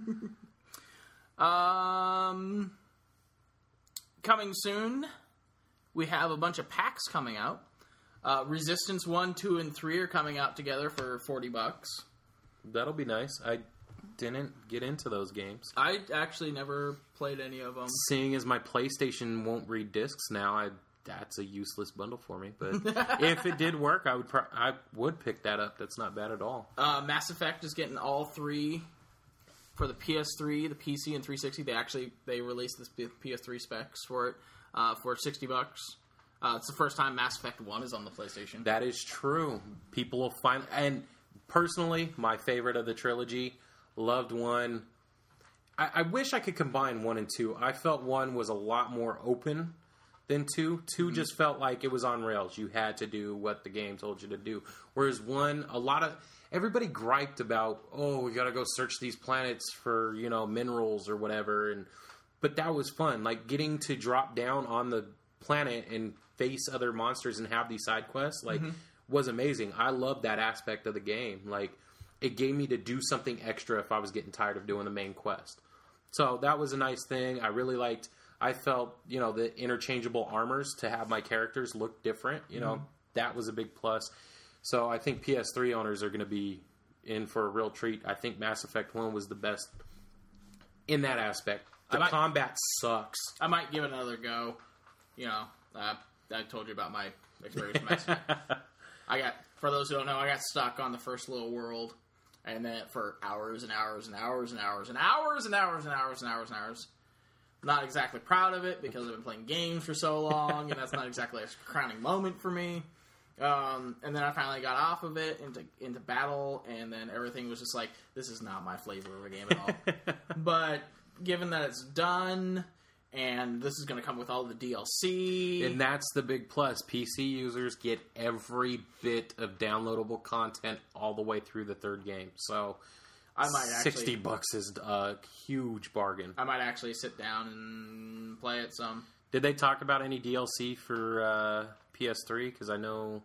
Speaker 1: Coming soon, we have a bunch of packs coming out. Resistance 1, 2, and 3 are coming out together for $40.
Speaker 2: That'll be nice. I didn't get into those games.
Speaker 1: I actually never played any of them.
Speaker 2: Seeing as my PlayStation won't read discs now, that's a useless bundle for me. But if it did work, I would pick that up. That's not bad at all.
Speaker 1: Mass Effect is getting all 3 for the PS3, the PC, and 360. They released the PS3 specs for it for $60. It's the first time Mass Effect 1 is on the PlayStation.
Speaker 2: That is true. People will find... And personally, my favorite of the trilogy, loved 1. I wish I could combine 1 and 2. I felt 1 was a lot more open than 2. 2 just felt like it was on rails. You had to do what the game told you to do. Whereas 1, everybody griped about, we gotta go search these planets for, minerals or whatever. But that was fun. Like, getting to drop down on the planet and face other monsters and have these side quests, was amazing. I loved that aspect of the game. Like, it gave me to do something extra if I was getting tired of doing the main quest. So that was a nice thing. I felt, the interchangeable armors to have my characters look different, that was a big plus. So I think PS3 owners are going to be in for a real treat. I think Mass Effect 1 was the best in that aspect. The combat sucks.
Speaker 1: I might give it another go. I told you about my experience with Mass Effect. For those who don't know, I got stuck on the first little world, and then for hours and hours and hours and hours and hours and hours and hours and hours and hours. Not exactly proud of it because I've been playing games for so long, and that's not exactly a crowning moment for me. And then I finally got off of it into battle, and then everything was just like, this is not my flavor of a game at all. But given that it's done, and this is going to come with all the DLC.
Speaker 2: And that's the big plus. PC users get every bit of downloadable content all the way through the third game. So I might actually, $60 is a huge bargain.
Speaker 1: I might actually sit down and play it some.
Speaker 2: Did they talk about any DLC for PS3? Because I know...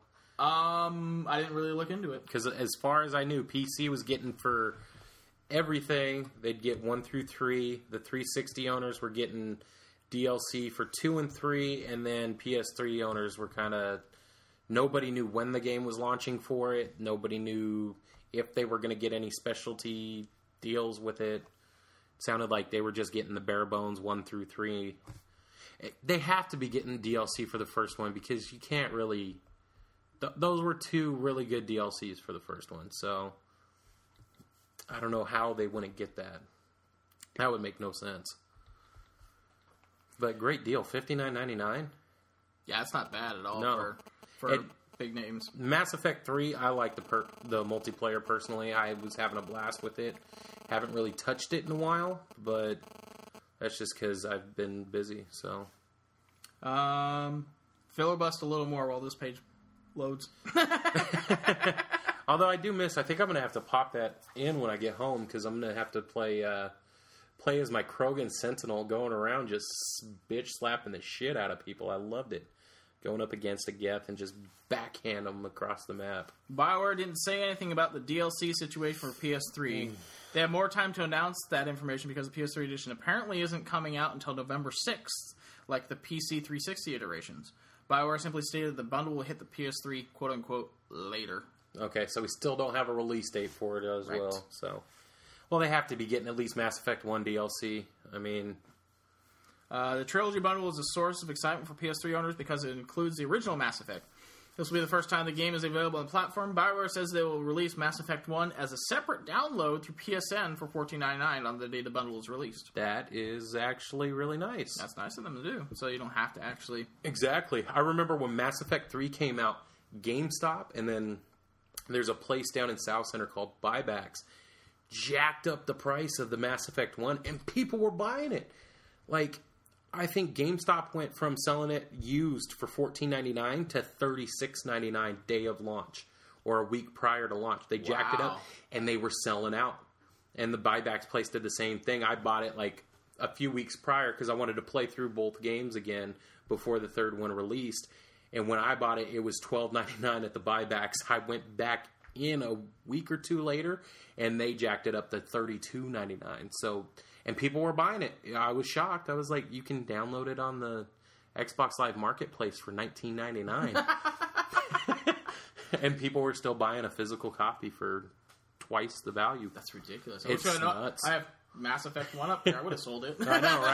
Speaker 1: I didn't really look into it.
Speaker 2: Because as far as I knew, PC was getting for everything. They'd get 1 through 3. The 360 owners were getting DLC for 2 and 3. And then PS3 owners were kind of... Nobody knew when the game was launching for it. Nobody knew if they were going to get any specialty deals with it. It sounded like they were just getting the bare bones 1 through 3. They have to be getting DLC for the first one because you can't really... Those were 2 really good DLCs for the first one, so I don't know how they wouldn't get that. That would make no sense. But great deal, $59.99.
Speaker 1: Yeah, it's not bad at all for big names.
Speaker 2: Mass Effect 3, I like the multiplayer personally. I was having a blast with it. Haven't really touched it in a while, but that's just because I've been busy. So,
Speaker 1: filibust a little more while this page loads.
Speaker 2: Although I do miss, I think I'm going to have to pop that in when I get home because I'm going to have to play as my Krogan Sentinel going around just bitch slapping the shit out of people. I loved it. Going up against a Geth and just backhand them across the map.
Speaker 1: BioWare didn't say anything about the DLC situation for PS3. They have more time to announce that information because the PS3 edition apparently isn't coming out until November 6th, like the PC 360 iterations. BioWare simply stated the bundle will hit the PS3, quote-unquote, later.
Speaker 2: Okay, so we still don't have a release date for it as well. So, well, they have to be getting at least Mass Effect 1 DLC. I mean...
Speaker 1: the Trilogy Bundle is a source of excitement for PS3 owners because it includes the original Mass Effect. This will be the first time the game is available on the platform. BioWare says they will release Mass Effect 1 as a separate download through PSN for $14.99 on the day the bundle is released.
Speaker 2: That is actually really nice.
Speaker 1: That's nice of them to do, so you don't have to actually...
Speaker 2: Exactly. I remember when Mass Effect 3 came out, GameStop, and then there's a place down in South Center called Buybacks, jacked up the price of the Mass Effect 1, and people were buying it. Like... I think GameStop went from selling it used for $14.99 to $36.99 day of launch or a week prior to launch. They jacked it up and they were selling out. And the Buybacks place did the same thing. I bought it like a few weeks prior because I wanted to play through both games again before the third one released. And when I bought it, it was $12.99 at the Buybacks. I went back in a week or two later and they jacked it up to $32.99. So... And people were buying it. I was shocked. I was like, you can download it on the Xbox Live Marketplace for $19.99. And people were still buying a physical copy for twice the value.
Speaker 1: That's ridiculous.
Speaker 2: It's nuts.
Speaker 1: I have Mass Effect 1 up there. I would have sold it.
Speaker 2: I know,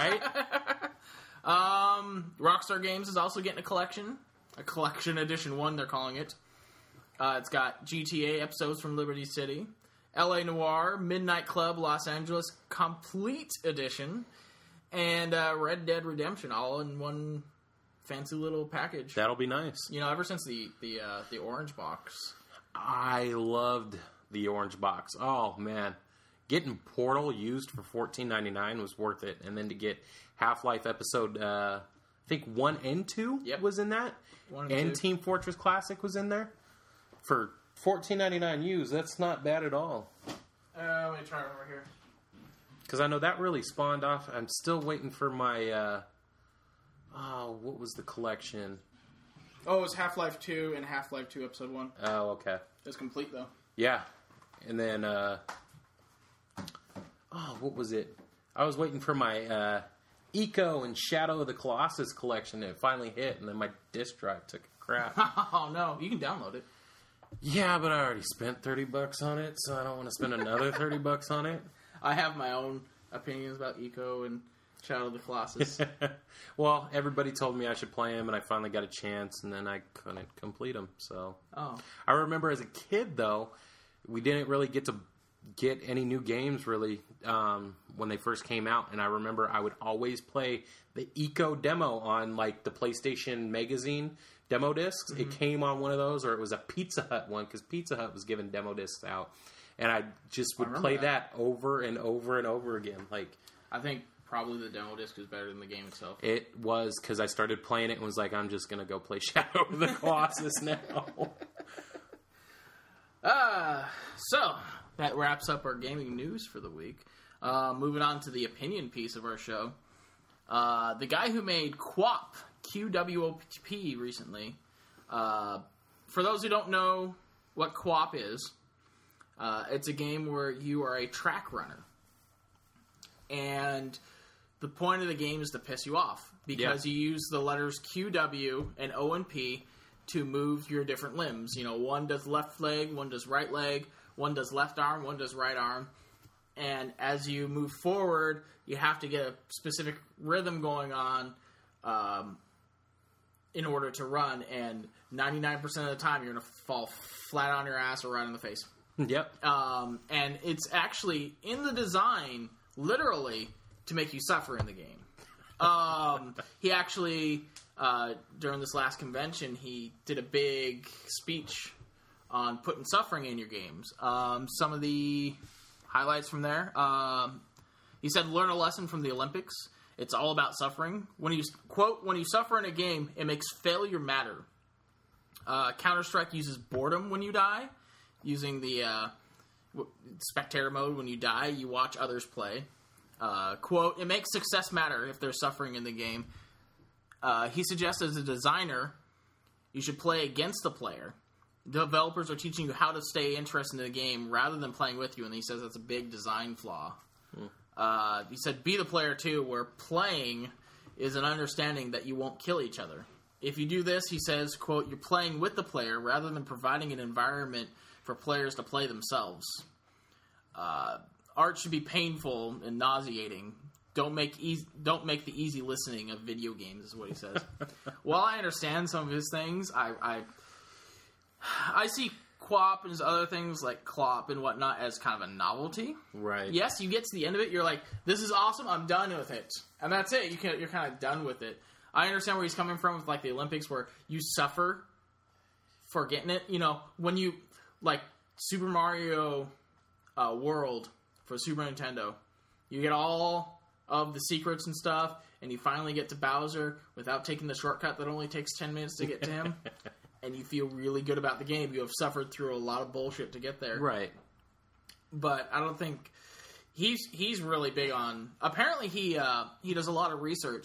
Speaker 1: right? Rockstar Games is also getting a collection edition 1, they're calling it. It's got GTA episodes from Liberty City, L.A. Noire, Midnight Club, Los Angeles, Complete Edition, and Red Dead Redemption, all in one fancy little package.
Speaker 2: That'll be nice.
Speaker 1: You know, ever since the orange box.
Speaker 2: I loved the orange box. Oh, man. Getting Portal used for $14.99 was worth it. And then to get Half-Life episode, I think 1 and 2 was in that. 1 and 2. Team Fortress Classic was in there. For $14.99 used, that's not bad at all.
Speaker 1: Let me try it over here.
Speaker 2: Because I know that really spawned off. I'm still waiting for my... what was the collection?
Speaker 1: Oh, it was Half-Life 2 and Half-Life 2 Episode 1.
Speaker 2: Oh, okay.
Speaker 1: It's complete, though.
Speaker 2: Yeah. And then... what was it? I was waiting for my Eco and Shadow of the Colossus collection. It finally hit, and then my disc drive took a crap.
Speaker 1: Oh, no. You can download it.
Speaker 2: Yeah, but I already spent $30 on it, so I don't want to spend another $30 on it.
Speaker 1: I have my own opinions about Eco and Shadow of the Colossus.
Speaker 2: Well, everybody told me I should play them, and I finally got a chance, and then I couldn't complete them. So, I remember as a kid, though, we didn't really get to get any new games really when they first came out, and I remember I would always play the Eco demo on like the PlayStation Magazine demo discs. Mm-hmm. It came on one of those, or it was a Pizza Hut one, because Pizza Hut was giving demo discs out, and I just would play that over and over and over again. Like,
Speaker 1: I think probably the demo disc is better than the game itself.
Speaker 2: It was, because I started playing it and was like, I'm just going to go play Shadow of the Colossus now.
Speaker 1: So, that wraps up our gaming news for the week. Moving on to the opinion piece of our show. The guy who made QWOP, QWOP recently, for those who don't know what QWOP is, it's a game where you are a track runner. And the point of the game is to piss you off, because you use the letters Q, W, and O and P to move your different limbs. You know, one does left leg, one does right leg, one does left arm, one does right arm. And as you move forward, you have to get a specific rhythm going on in order to run. And 99% of the time, you're going to fall flat on your ass or right in the face.
Speaker 2: Yep.
Speaker 1: And it's actually in the design, literally, to make you suffer in the game. He actually, during this last convention, he did a big speech on putting suffering in your games. Some of the highlights from there. He said, learn a lesson from the Olympics. It's all about suffering. When you, quote, when you suffer in a game, it makes failure matter. Counter-Strike uses boredom when you die. Using the spectator mode, when you die, you watch others play. Quote, it makes success matter if there's suffering in the game. He suggests as a designer, you should play against the player. Developers are teaching you how to stay interested in the game rather than playing with you, and he says that's a big design flaw. He said, be the player too, where playing is an understanding that you won't kill each other. If you do this, he says, quote, you're playing with the player rather than providing an environment for players to play themselves. Art should be painful and nauseating. Don't make the easy listening of video games, is what he says. While I understand some of his things, I see QWOP and his other things like Clop and whatnot as kind of a novelty.
Speaker 2: Right.
Speaker 1: Yes, you get to the end of it, you're like, this is awesome, I'm done with it. And that's it. You're kind of done with it. I understand where he's coming from with like the Olympics, where you suffer for getting it. You know, when you, like Super Mario World for Super Nintendo, you get all of the secrets and stuff, and you finally get to Bowser without taking the shortcut that only takes 10 minutes to get to him. And you feel really good about the game. You have suffered through a lot of bullshit to get there.
Speaker 2: Right.
Speaker 1: But I don't think he's really big on. Apparently, he does a lot of research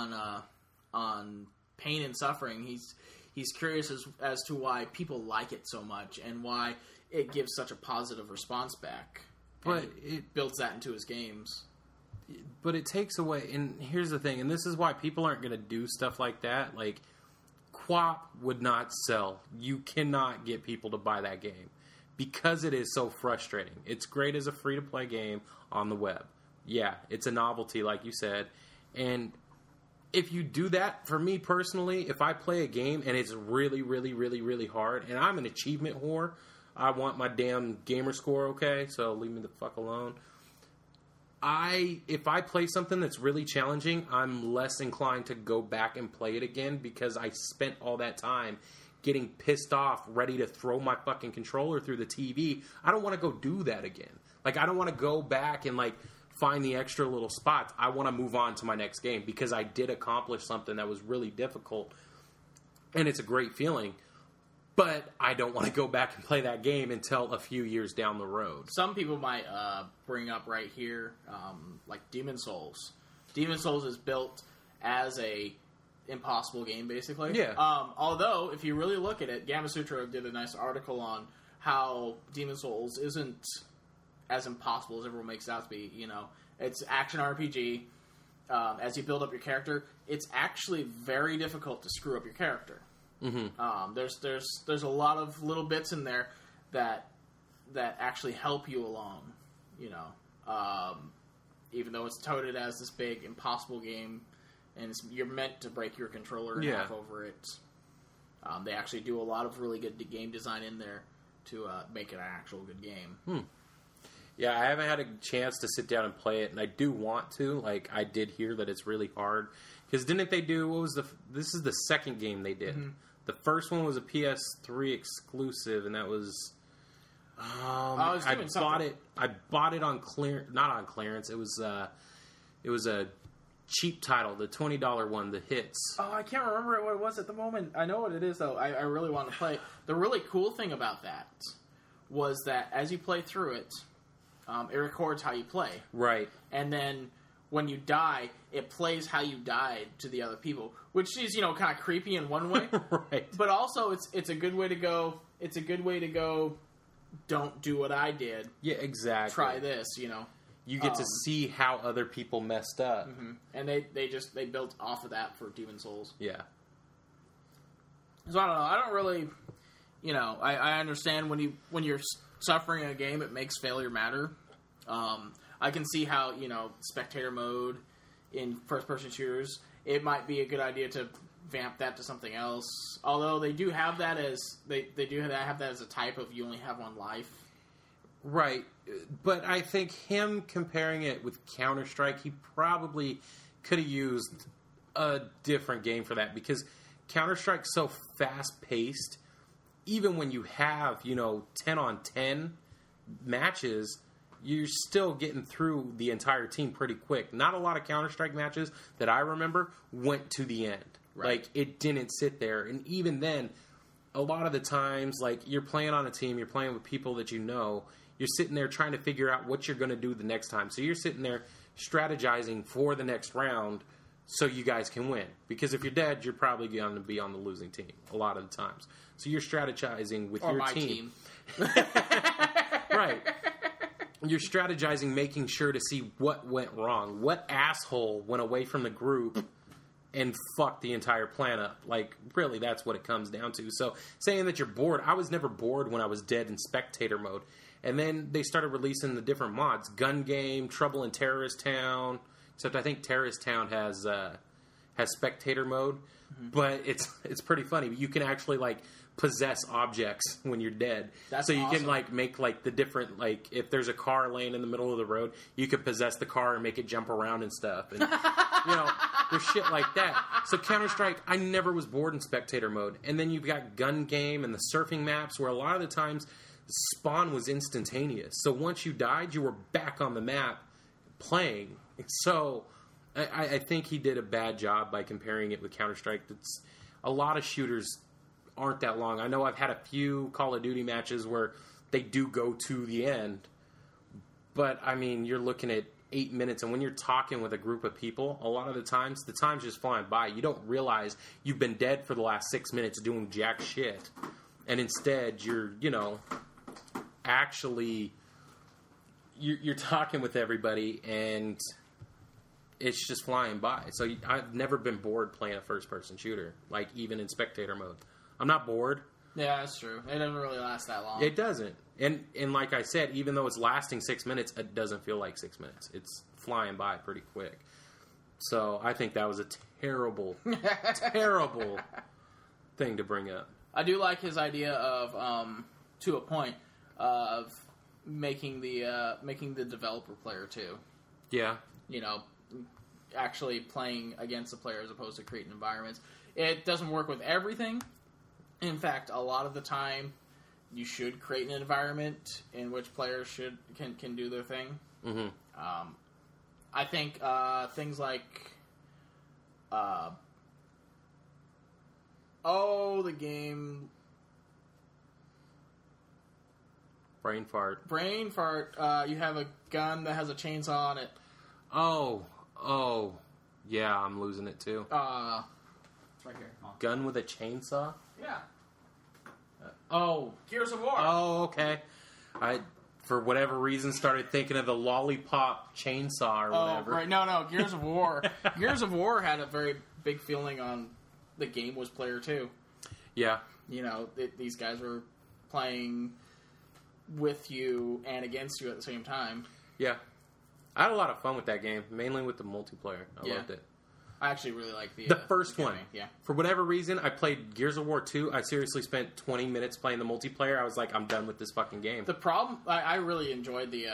Speaker 1: on pain and suffering. He's curious as to why people like it so much and why it gives such a positive response back.
Speaker 2: But
Speaker 1: it builds that into his games.
Speaker 2: But it takes away. And here's the thing, and this is why people aren't going to do stuff like that. Like, QWOP would not sell. You cannot get people to buy that game because it is so frustrating. It's great as a free-to-play game on the web. Yeah, it's a novelty, like you said. And if you do that, for me personally, if I play a game and it's really, really, really, really hard, and I'm an achievement whore, I want my damn gamer score, okay? So leave me the fuck alone. If I play something that's really challenging, I'm less inclined to go back and play it again because I spent all that time getting pissed off, ready to throw my fucking controller through the TV. I don't want to go do that again. Like, I don't want to go back and, like, find the extra little spots. I want to move on to my next game because I did accomplish something that was really difficult, and it's a great feeling. But I don't want to go back and play that game until a few years down the road.
Speaker 1: Some people might bring up right here, like Demon's Souls. Demon's Souls is built as a impossible game, basically.
Speaker 2: Yeah.
Speaker 1: Although, if you really look at it, Gamasutra did a nice article on how Demon's Souls isn't as impossible as everyone makes it out to be. You know, it's action RPG. As you build up your character, it's actually very difficult to screw up your character. Mm-hmm. There's a lot of little bits in there that actually help you along, you know. Even though it's touted as this big impossible game, and you're meant to break your controller in half over it. They actually do a lot of really good game design in there to make it an actual good game.
Speaker 2: Yeah, I haven't had a chance to sit down and play it, and I do want to. Like, I did hear that it's really hard. Because didn't they do, this is the second game they did. Mm-hmm. The first one was a PS3 exclusive, and that was... I bought it on clearance, not on clearance. It was a cheap title, the $20 one, the Hits.
Speaker 1: Oh, I can't remember what it was at the moment. I know what it is, though. I really want to play it. The really cool thing about that was that as you play through it, it records how you play.
Speaker 2: Right.
Speaker 1: And then when you die, it plays how you died to the other people, which is, kind of creepy in one way.
Speaker 2: Right.
Speaker 1: But also, it's a good way to go. It's a good way to go. Don't do what I did.
Speaker 2: Yeah, exactly.
Speaker 1: Try this.
Speaker 2: You get to see how other people messed up,
Speaker 1: and they built off of that for Demon Souls.
Speaker 2: Yeah.
Speaker 1: So I don't know. I don't really. I understand when you're suffering a game, it makes failure matter. I can see how, spectator mode in first-person shooters, it might be a good idea to vamp that to something else. Although they do have that as have that as a type of you only have one life.
Speaker 2: Right. But I think him comparing it with Counter-Strike, he probably could have used a different game for that, because Counter-Strike's so fast-paced. Even when you have, 10-on-10 matches, you're still getting through the entire team pretty quick. Not a lot of Counter-Strike matches that I remember went to the end. Right. Like, it didn't sit there. And even then, a lot of the times, like, you're playing on a team, you're playing with people that you know, you're sitting there trying to figure out what you're going to do the next time. So you're sitting there strategizing for the next round so you guys can win. Because if you're dead, you're probably going to be on the losing team a lot of the times. So you're strategizing with your team. Right. You're strategizing, making sure to see what went wrong. What asshole went away from the group and fucked the entire plan up. Like, really, that's what it comes down to. So saying that you're bored, I was never bored when I was dead in spectator mode. And then they started releasing the different mods. Gun Game, Trouble in Terrorist Town. Except I think Terrorist Town has spectator mode. Mm-hmm. But it's pretty funny. You can actually, like, possess objects when you're dead.
Speaker 1: That's
Speaker 2: so you
Speaker 1: awesome.
Speaker 2: can, like, make, like, the different, like, if there's a car laying in the middle of the road, you could possess the car and make it jump around and stuff. And, there's shit like that. So Counter-Strike, I never was bored in spectator mode. And then you've got Gun Game and the surfing maps, where a lot of the times spawn was instantaneous. So once you died, you were back on the map playing. So I think he did a bad job by comparing it with Counter-Strike. It's a lot of shooters aren't that long. I know I've had a few Call of Duty matches where they do go to the end, but I mean, you're looking at 8 minutes, and when you're talking with a group of people, a lot of the time's just flying by. You don't realize you've been dead for the last 6 minutes doing jack shit, and instead you're actually you're talking with everybody, and it's just flying by. So I've never been bored playing a first-person shooter, like even in spectator mode. I'm not bored.
Speaker 1: Yeah, that's true. It doesn't really last that long.
Speaker 2: It doesn't. And like I said, even though it's lasting 6 minutes, it doesn't feel like 6 minutes. It's flying by pretty quick. So I think that was a terrible, terrible thing to bring up.
Speaker 1: I do like his idea of, to a point, of making the developer player too.
Speaker 2: Yeah.
Speaker 1: Actually playing against the player as opposed to creating environments. It doesn't work with everything. In fact, a lot of the time, you should create an environment in which players can do their thing.
Speaker 2: Mm-hmm.
Speaker 1: I think things like, the game
Speaker 2: Brain fart.
Speaker 1: You have a gun that has a chainsaw on it.
Speaker 2: Oh, yeah, I'm losing it too.
Speaker 1: It's right here.
Speaker 2: Gun with a chainsaw?
Speaker 1: Yeah. Gears of War.
Speaker 2: Oh, okay. I, for whatever reason, started thinking of the lollipop chainsaw or whatever.
Speaker 1: Oh, right. No, Gears of War. Gears of War had a very big feeling on the game was player too.
Speaker 2: Yeah.
Speaker 1: These guys were playing with you and against you at the same time.
Speaker 2: Yeah. I had a lot of fun with that game, mainly with the multiplayer. I loved it.
Speaker 1: I actually really like the
Speaker 2: first one.
Speaker 1: Yeah.
Speaker 2: For whatever reason, I played Gears of War 2. I seriously spent 20 minutes playing the multiplayer. I was like, I'm done with this fucking game.
Speaker 1: The problem, I really enjoyed the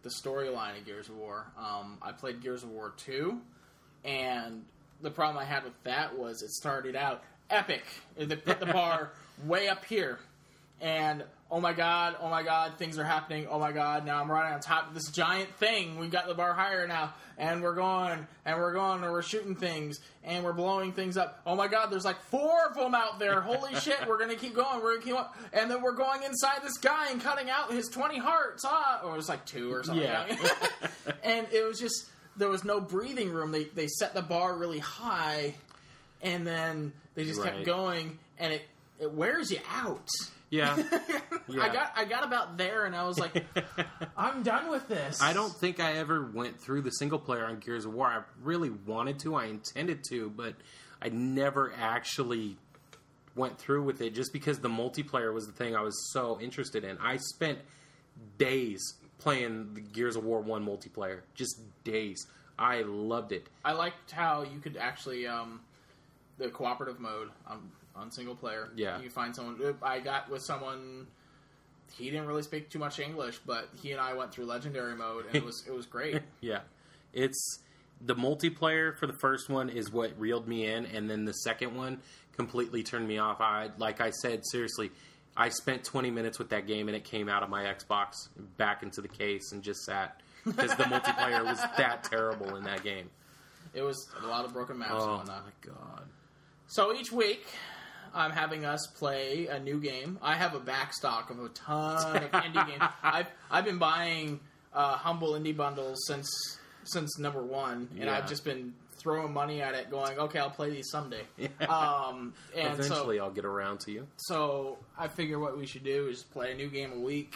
Speaker 1: the storyline of Gears of War. I played Gears of War 2, and the problem I had with that was it started out epic. They put the bar way up here, and oh my god, things are happening. Oh my god, now I'm riding on top of this giant thing. We got the bar higher now, and we're going, and we're shooting things, and we're blowing things up. Oh my god, there's like 4 of them out there. Holy shit, we're gonna keep going. And then we're going inside this guy and cutting out his 20 hearts. Or it was like 2 or something.
Speaker 2: Yeah.
Speaker 1: And it was just, there was no breathing room. They set the bar really high, and then they just kept going, and it wears you out.
Speaker 2: Yeah.
Speaker 1: I got about there, and I was like, I'm done with this.
Speaker 2: I don't think I ever went through the single player on Gears of War. I really wanted to. I intended to, but I never actually went through with it just because the multiplayer was the thing I was so interested in. I spent days playing the Gears of War 1 multiplayer. Just days. I loved it.
Speaker 1: I liked how you could actually, the cooperative mode on single player.
Speaker 2: Yeah.
Speaker 1: You find someone. I got with someone. He didn't really speak too much English, but he and I went through legendary mode, and it was great.
Speaker 2: Yeah, it's the multiplayer for the first one is what reeled me in, and then the second one completely turned me off. Like I said, seriously, I spent 20 minutes with that game, and it came out of my Xbox back into the case and just sat because the multiplayer was that terrible in that game.
Speaker 1: It was a lot of broken maps.
Speaker 2: Oh
Speaker 1: and
Speaker 2: my god!
Speaker 1: So each week, I'm having us play a new game. I have a backstock of a ton of indie games. I've been buying humble indie bundles since number 1, and I've just been throwing money at it, going, okay, I'll play these someday. And
Speaker 2: eventually, I'll get around to you.
Speaker 1: So I figure what we should do is play a new game a week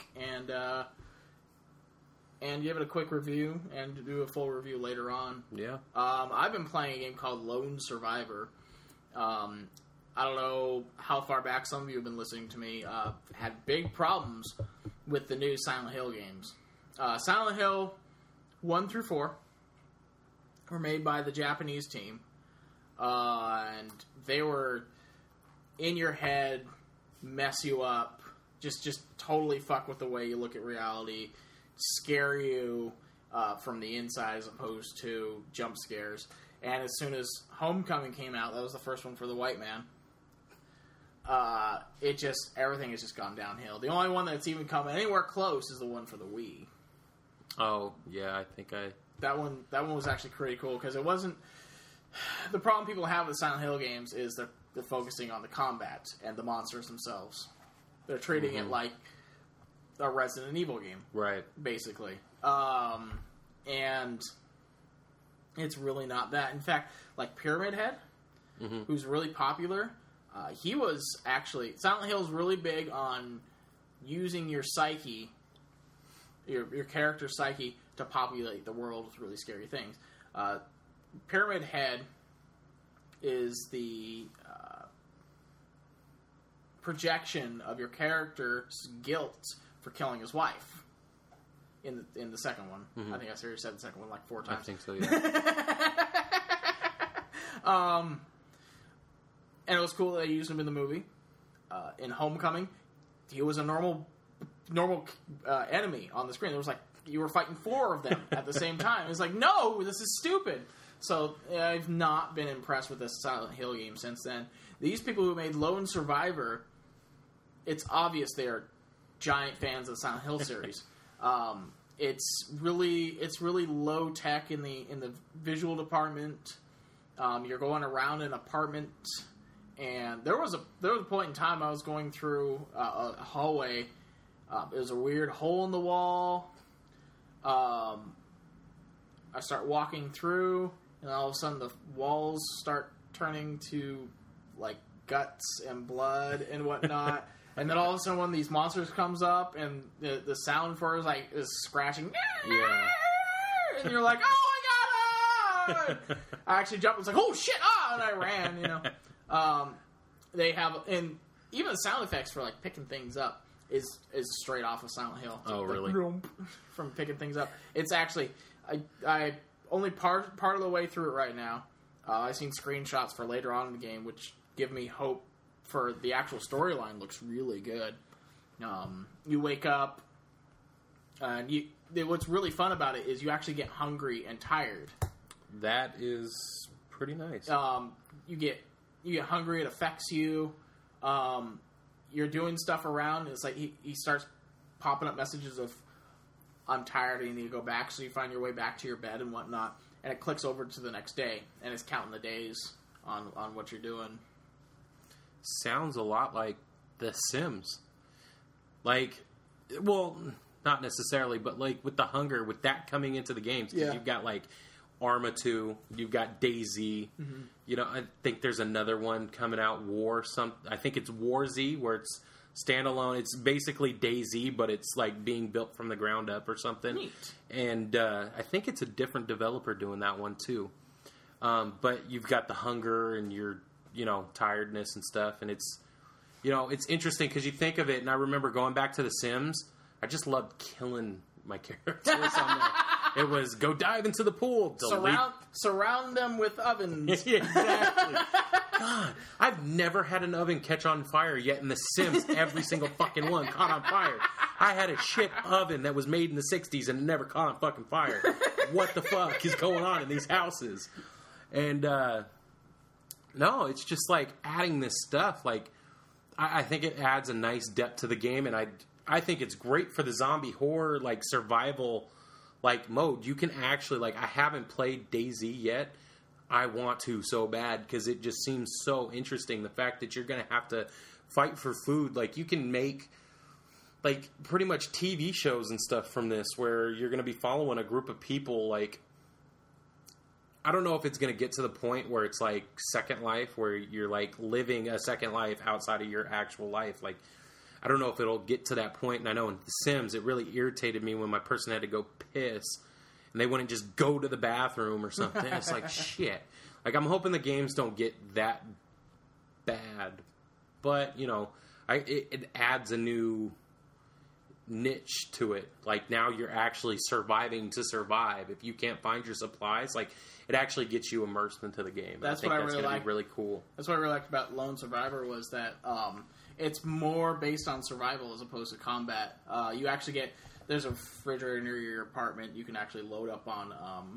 Speaker 1: and give it a quick review and do a full review later on.
Speaker 2: Yeah.
Speaker 1: I've been playing a game called Lone Survivor. I don't know how far back some of you have been listening to me. Had big problems with the new Silent Hill games. Silent Hill 1 through 4 were made by the Japanese team. And they were in your head, mess you up, just totally fuck with the way you look at reality, scare you from the inside as opposed to jump scares. And as soon as Homecoming came out, that was the first one for the white man. Everything has just gone downhill. The only one that's even come anywhere close is the one for the Wii.
Speaker 2: Oh yeah,
Speaker 1: that one was actually pretty cool because it wasn't. The problem people have with Silent Hill games is they're focusing on the combat and the monsters themselves. They're treating it like a Resident Evil game,
Speaker 2: right? Basically,
Speaker 1: and it's really not that. In fact, like Pyramid Head, who's really popular. He was actually... Silent Hill's really big on using your psyche, your character's psyche, to populate the world with really scary things. Pyramid Head is the projection of your character's guilt for killing his wife in the second one. I think I seriously said the second one like 4 times.
Speaker 2: I think so, yeah.
Speaker 1: And it was cool that they used him in the movie. In Homecoming, he was a normal enemy on the screen. There was like, you were fighting 4 of them at the same time. It's like, no, this is stupid. So I've not been impressed with this Silent Hill game since then. These people who made Lone Survivor, it's obvious they are giant fans of the Silent Hill series. It's really low tech in the visual department. You're going around an apartment. And there was a point in time I was going through a hallway. There's a weird hole in the wall. I start walking through, and all of a sudden the walls start turning to like guts and blood and whatnot. And then all of a sudden one of these monsters comes up, and the sound for it is scratching.
Speaker 2: Yeah.
Speaker 1: And you're like, oh my god! I actually jumped. It's like, oh shit! And I ran. They have, and even the sound effects for like picking things up is straight off of Silent Hill.
Speaker 2: Oh,
Speaker 1: like,
Speaker 2: really?
Speaker 1: From picking things up. It's actually, I only part of the way through it right now. I've seen screenshots for later on in the game, which give me hope for the actual storyline. Looks really good. You wake up What's really fun about it is you actually get hungry and tired.
Speaker 2: That is pretty nice.
Speaker 1: You get hungry. It affects you. You're doing stuff around. It's like he starts popping up messages of, I'm tired, and you need to go back. So you find your way back to your bed and whatnot. And it clicks over to the next day, and it's counting the days on what you're doing.
Speaker 2: Sounds a lot like The Sims. Like, well, not necessarily, but like with the hunger, with that coming into the games, because you've got like Arma 2, you've got DayZ. Mm-hmm. You know, I think there's another one coming out, I think it's War Z, where it's standalone. It's basically DayZ, but it's like being built from the ground up or something.
Speaker 1: Neat.
Speaker 2: And I think it's a different developer doing that one too. But you've got the hunger and your, tiredness and stuff, and it's, it's interesting because you think of it, and I remember going back to The Sims, I just loved killing my characters on there. It was go dive into the pool.
Speaker 1: Surround them with ovens.
Speaker 2: Yeah, exactly. God, I've never had an oven catch on fire yet in The Sims. Every single fucking one caught on fire. I had a shit oven that was made in the 60s and it never caught on fucking fire. What the fuck is going on in these houses? And, no, it's just like adding this stuff. Like, I think it adds a nice depth to the game, and I think it's great for the zombie horror, like, survival, like, mode. You can actually, like, I haven't played DayZ yet. I want to so bad because it just seems so interesting. The fact that you're going to have to fight for food. Like, you can make, like, pretty much TV shows and stuff from this where you're going to be following a group of people. Like, I don't know if it's going to get to the point where it's like Second Life, where you're, like, living a second life outside of your actual life. Like, I don't know if it'll get to that point. And I know in The Sims, it really irritated me when my person had to go piss and they wouldn't just go to the bathroom or something. It's like, shit. Like, I'm hoping the games don't get that bad. But, it adds a new niche to it. Like, now you're actually surviving to survive. If you can't find your supplies, like, it actually gets you immersed into the game.
Speaker 1: That's what I really like. Really cool. That's what I really liked about Lone Survivor was that it's more based on survival as opposed to combat. You actually get, there's a refrigerator near your apartment. You can actually load up on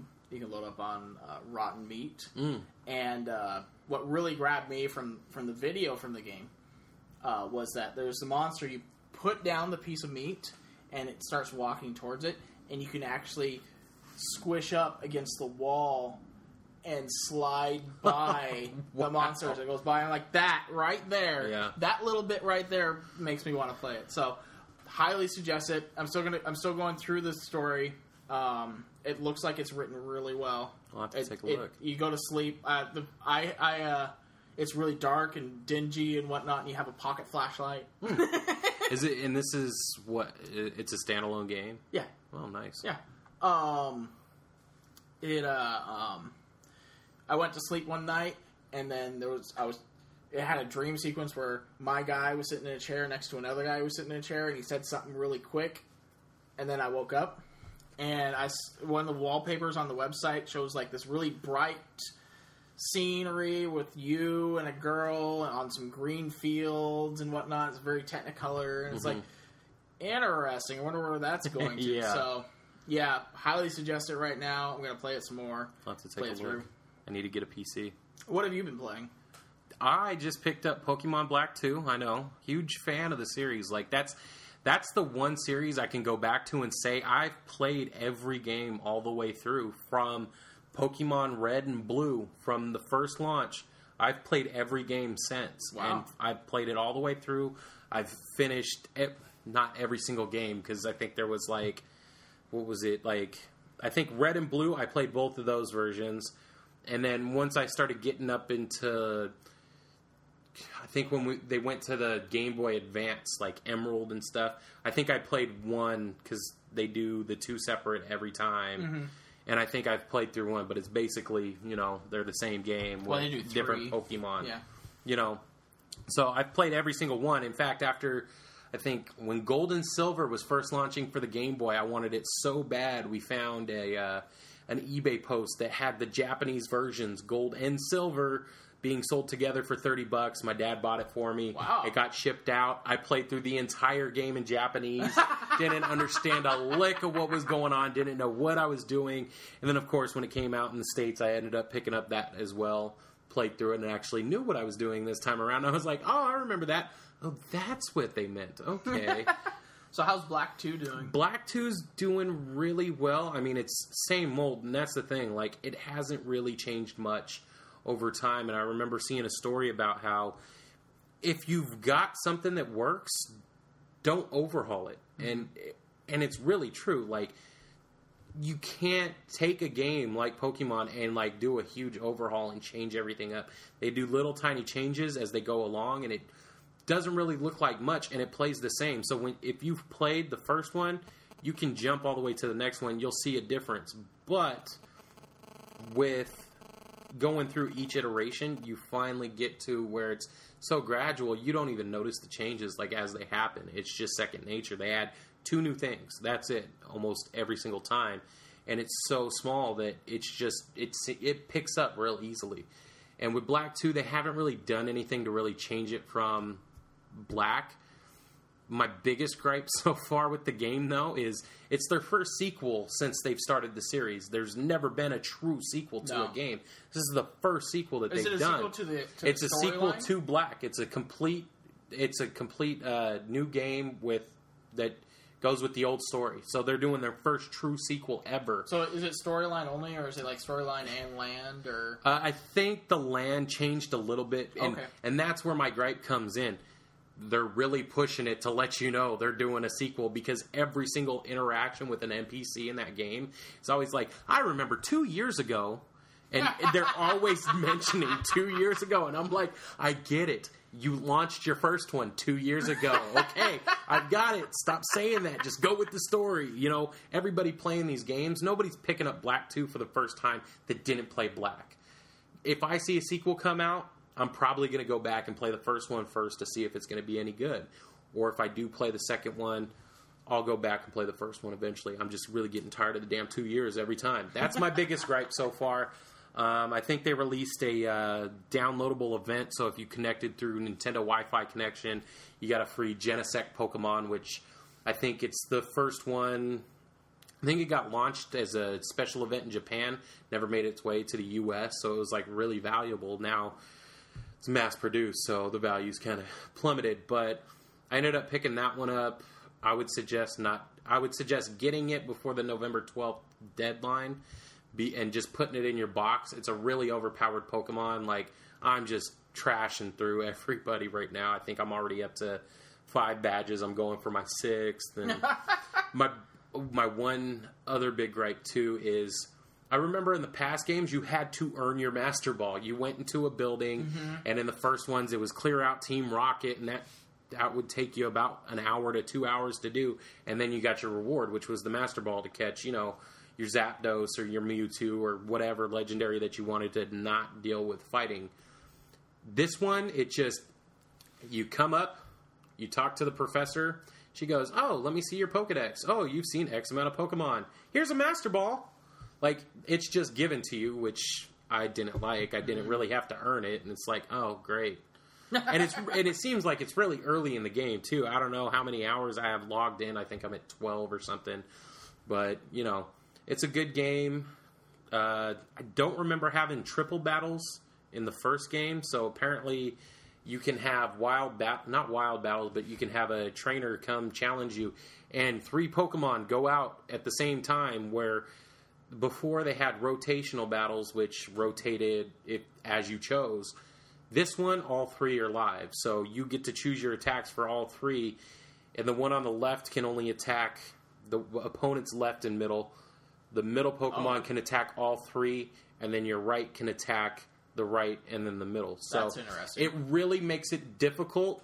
Speaker 1: rotten meat. And what really grabbed me from the video from the game was that there's the monster. You put down the piece of meat and it starts walking towards it, and you can actually squish up against the wall and slide by the monster as it goes by. And like that right there, that little bit right there makes me want to play it. So highly suggest it. I'm still going through the story. It looks like it's written really well.
Speaker 2: I'll have to take a look.
Speaker 1: You go to sleep. It's really dark and dingy and whatnot, and you have a pocket flashlight.
Speaker 2: Is it? And this is what? It's a standalone game.
Speaker 1: Yeah.
Speaker 2: Oh, nice.
Speaker 1: Yeah. I went to sleep one night, and then it had a dream sequence where my guy was sitting in a chair next to another guy who was sitting in a chair, and he said something really quick, and then I woke up, and one of the wallpapers on the website shows like this really bright scenery with you and a girl on some green fields and whatnot. It's very Technicolor, and it's like interesting. I wonder where that's going to.
Speaker 2: Yeah.
Speaker 1: So, yeah, highly suggest it right now. I'm going to play it some more.
Speaker 2: I'll have to take a look. I need to get a PC.
Speaker 1: What have you been playing?
Speaker 2: I just picked up Pokemon Black 2. I know. Huge fan of the series. Like, that's the one series I can go back to and say I've played every game all the way through from Pokemon Red and Blue from the first launch. I've played every game since.
Speaker 1: Wow.
Speaker 2: And I've played it all the way through. I've finished not every single game because I think there was like, what was it? Like, I think Red and Blue, I played both of those versions. And then once I started getting up into, I think when they went to the Game Boy Advance, like Emerald and stuff, I think I played one because they do the two separate every time. Mm-hmm. And I think I've played through one, but it's basically, they're the same game with different Pokemon.
Speaker 1: Yeah.
Speaker 2: So I've played every single one. In fact, after, I think, when Gold and Silver was first launching for the Game Boy, I wanted it so bad we found an eBay post that had the Japanese versions, Gold and Silver, being sold together for $30. My dad bought it for me.
Speaker 1: Wow.
Speaker 2: It got shipped out. I played through the entire game in Japanese. Didn't understand a lick of what was going on. Didn't know what I was doing. And then, of course, when it came out in the States, I ended up picking up that as well. Played through it and actually knew what I was doing this time around. I was like, oh, I remember that. Oh, that's what they meant. Okay.
Speaker 1: So how's Black 2 doing?
Speaker 2: Black 2's doing really well. I mean, it's same mold, and that's the thing. Like, it hasn't really changed much over time. And I remember seeing a story about how if you've got something that works, don't overhaul it. And it's really true. Like, you can't take a game like Pokemon and like do a huge overhaul and change everything up. They do little tiny changes as they go along, and it doesn't really look like much, and it plays the same. So if you've played the first one, you can jump all the way to the next one. You'll see a difference. But with going through each iteration, you finally get to where it's so gradual, you don't even notice the changes like as they happen. It's just second nature. They add 2 new things. That's it, almost every single time. And it's so small that it picks up real easily. And with Black 2, they haven't really done anything to really change it from Black. My biggest gripe so far with the game, though, is it's their first sequel since they've started the series. There's never been a true sequel to a game. This is the first sequel that they've done. It's a sequel to Black. It's a complete new game that goes with the old story. So they're doing their first true sequel ever.
Speaker 1: So is it storyline only, or is it like storyline and land? Or
Speaker 2: I think the land changed a little bit, and that's where my gripe comes in. They're really pushing it to let you know they're doing a sequel, because every single interaction with an NPC in that game is always like, I remember 2 years ago, and they're always mentioning 2 years ago, and I'm like, I get it. You launched your first one 2 years ago. Okay, I've got it. Stop saying that. Just go with the story. You know, everybody playing these games, nobody's picking up Black 2 for the first time that didn't play Black. If I see a sequel come out, I'm probably going to go back and play the first one first to see if it's going to be any good. Or if I do play the second one, I'll go back and play the first one eventually. I'm just really getting tired of the damn 2 years every time. That's my biggest gripe so far. I think they released a downloadable event, so if you connected through Nintendo Wi-Fi connection, you got a free Genesect Pokemon, which I think it's the first one. I think it got launched as a special event in Japan, never made its way to the U.S., so it was like really valuable. Now it's mass-produced, so the value's kind of plummeted, but I ended up picking that one up. I would suggest getting it before the November 12th deadline. And just putting it in your box. It's a really overpowered Pokemon. Like, I'm just trashing through everybody right now. I think I'm already up to 5 badges. I'm going for my 6th. And my one other big gripe, too, is I remember in the past games, you had to earn your Master Ball. You went into a building, and in the first ones, it was clear out Team Rocket, and that would take you about an hour to 2 hours to do. And then you got your reward, which was the Master Ball to catch, your Zapdos or your Mewtwo or whatever legendary that you wanted to not deal with fighting. This one, you come up, you talk to the professor, she goes, oh, let me see your Pokedex. Oh, you've seen X amount of Pokemon. Here's a Master Ball. Like, it's just given to you, which I didn't like. I didn't really have to earn it, and it's like, oh, great. And it seems like it's really early in the game, too. I don't know how many hours I have logged in. I think I'm at 12 or something. But, it's a good game. I don't remember having triple battles in the first game, so apparently you can have not wild battles, but you can have a trainer come challenge you, and 3 Pokemon go out at the same time, where before they had rotational battles, which rotated it as you chose. This one, all 3 are live, so you get to choose your attacks for all 3, and the one on the left can only attack the opponent's left and middle. The middle Pokemon can attack all 3, and then your right can attack the right and then the middle. So
Speaker 1: that's interesting.
Speaker 2: It really makes it difficult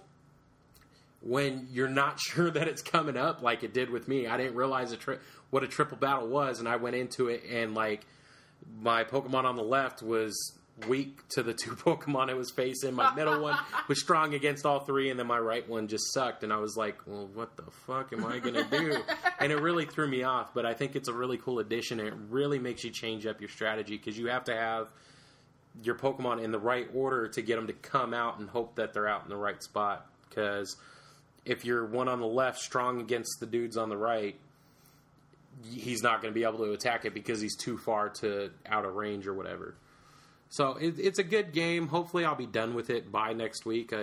Speaker 2: when you're not sure that it's coming up, like it did with me. I didn't realize what a triple battle was, and I went into it, and like my Pokemon on the left was weak to the 2 Pokemon it was facing. My middle one was strong against all 3, and then my right one just sucked. And I was like, well, what the fuck am I going to do? And it really threw me off. But I think it's a really cool addition, and it really makes you change up your strategy, because you have to have your Pokemon in the right order to get them to come out and hope that they're out in the right spot. Because if you're one on the left strong against the dudes on the right, he's not going to be able to attack it because he's too far to out of range or whatever. So it's a good game. Hopefully I'll be done with it by next week.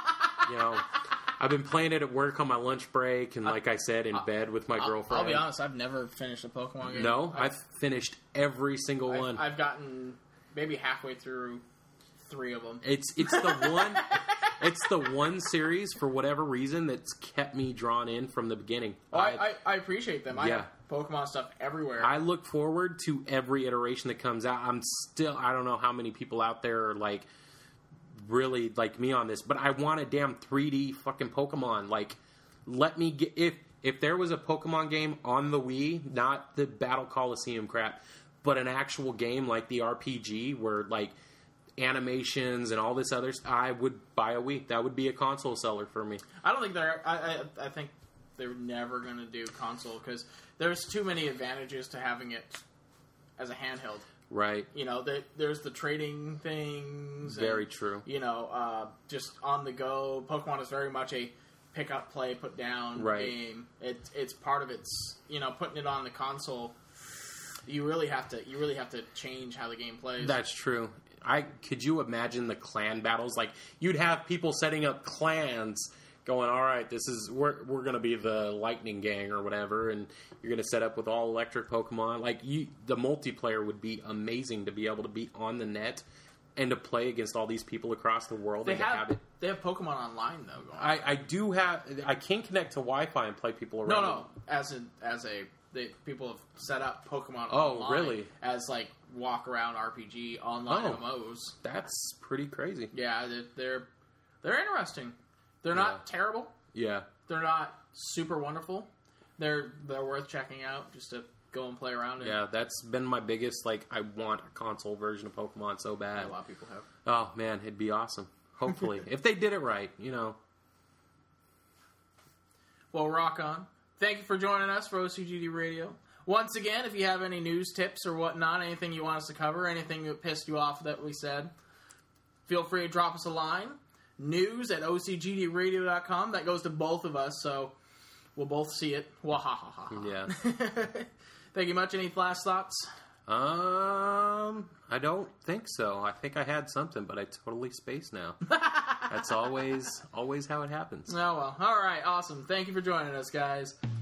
Speaker 2: I've been playing it at work on my lunch break and, like I said, in bed with my girlfriend.
Speaker 1: I'll be honest, I've never finished a Pokemon game.
Speaker 2: No? I've finished every single one.
Speaker 1: I've gotten maybe halfway through 3 of them.
Speaker 2: It's the one... It's the one series, for whatever reason, that's kept me drawn in from the beginning.
Speaker 1: I appreciate them. I have Pokemon stuff everywhere.
Speaker 2: I look forward to every iteration that comes out. I don't know how many people out there are, like, really like me on this, but I want a damn 3D fucking Pokemon. Like, let me get... If there was a Pokemon game on the Wii, not the Battle Coliseum crap, but an actual game like the RPG where, like... animations and all this other stuff, I would buy a Wii. That would be a console seller for me.
Speaker 1: I don't think I think they're never going to do console because there's too many advantages to having it as a handheld.
Speaker 2: Right.
Speaker 1: There's the trading things.
Speaker 2: Very true.
Speaker 1: Just on the go. Pokemon is very much a pick up, play, put down game. It's part of its. Putting it on the console. You really have to change how the game plays.
Speaker 2: That's true. Could you imagine the clan battles? Like, you'd have people setting up clans going, all right, we're going to be the Lightning Gang or whatever, and you're going to set up with all electric Pokemon. Like, the multiplayer would be amazing to be able to be on the net and to play against all these people across the world.
Speaker 1: They have Pokemon Online, though.
Speaker 2: I can connect to Wi-Fi and play people around.
Speaker 1: No. People have set up Pokemon Online.
Speaker 2: Oh, really?
Speaker 1: As, like, walk-around RPG online MMOs.
Speaker 2: That's pretty crazy.
Speaker 1: Yeah, they're interesting. They're not terrible.
Speaker 2: Yeah.
Speaker 1: They're not super wonderful. They're worth checking out just to go and play around in.
Speaker 2: Yeah, that's been my biggest, like, I want a console version of Pokemon so bad.
Speaker 1: Yeah, a lot of people have.
Speaker 2: Oh, man, it'd be awesome. Hopefully. If they did it right,
Speaker 1: Well, rock on. Thank you for joining us for OCGD Radio. Once again, if you have any news tips or whatnot, anything you want us to cover, anything that pissed you off that we said, feel free to drop us a line. news@ocgdradio.com. That goes to both of us, so we'll both see it. Wahahaha.
Speaker 2: Yeah.
Speaker 1: Thank you much. Any last thoughts?
Speaker 2: I don't think so. I think I had something, but I totally spaced now. That's always how it happens.
Speaker 1: Oh, well. All right. Awesome. Thank you for joining us, guys.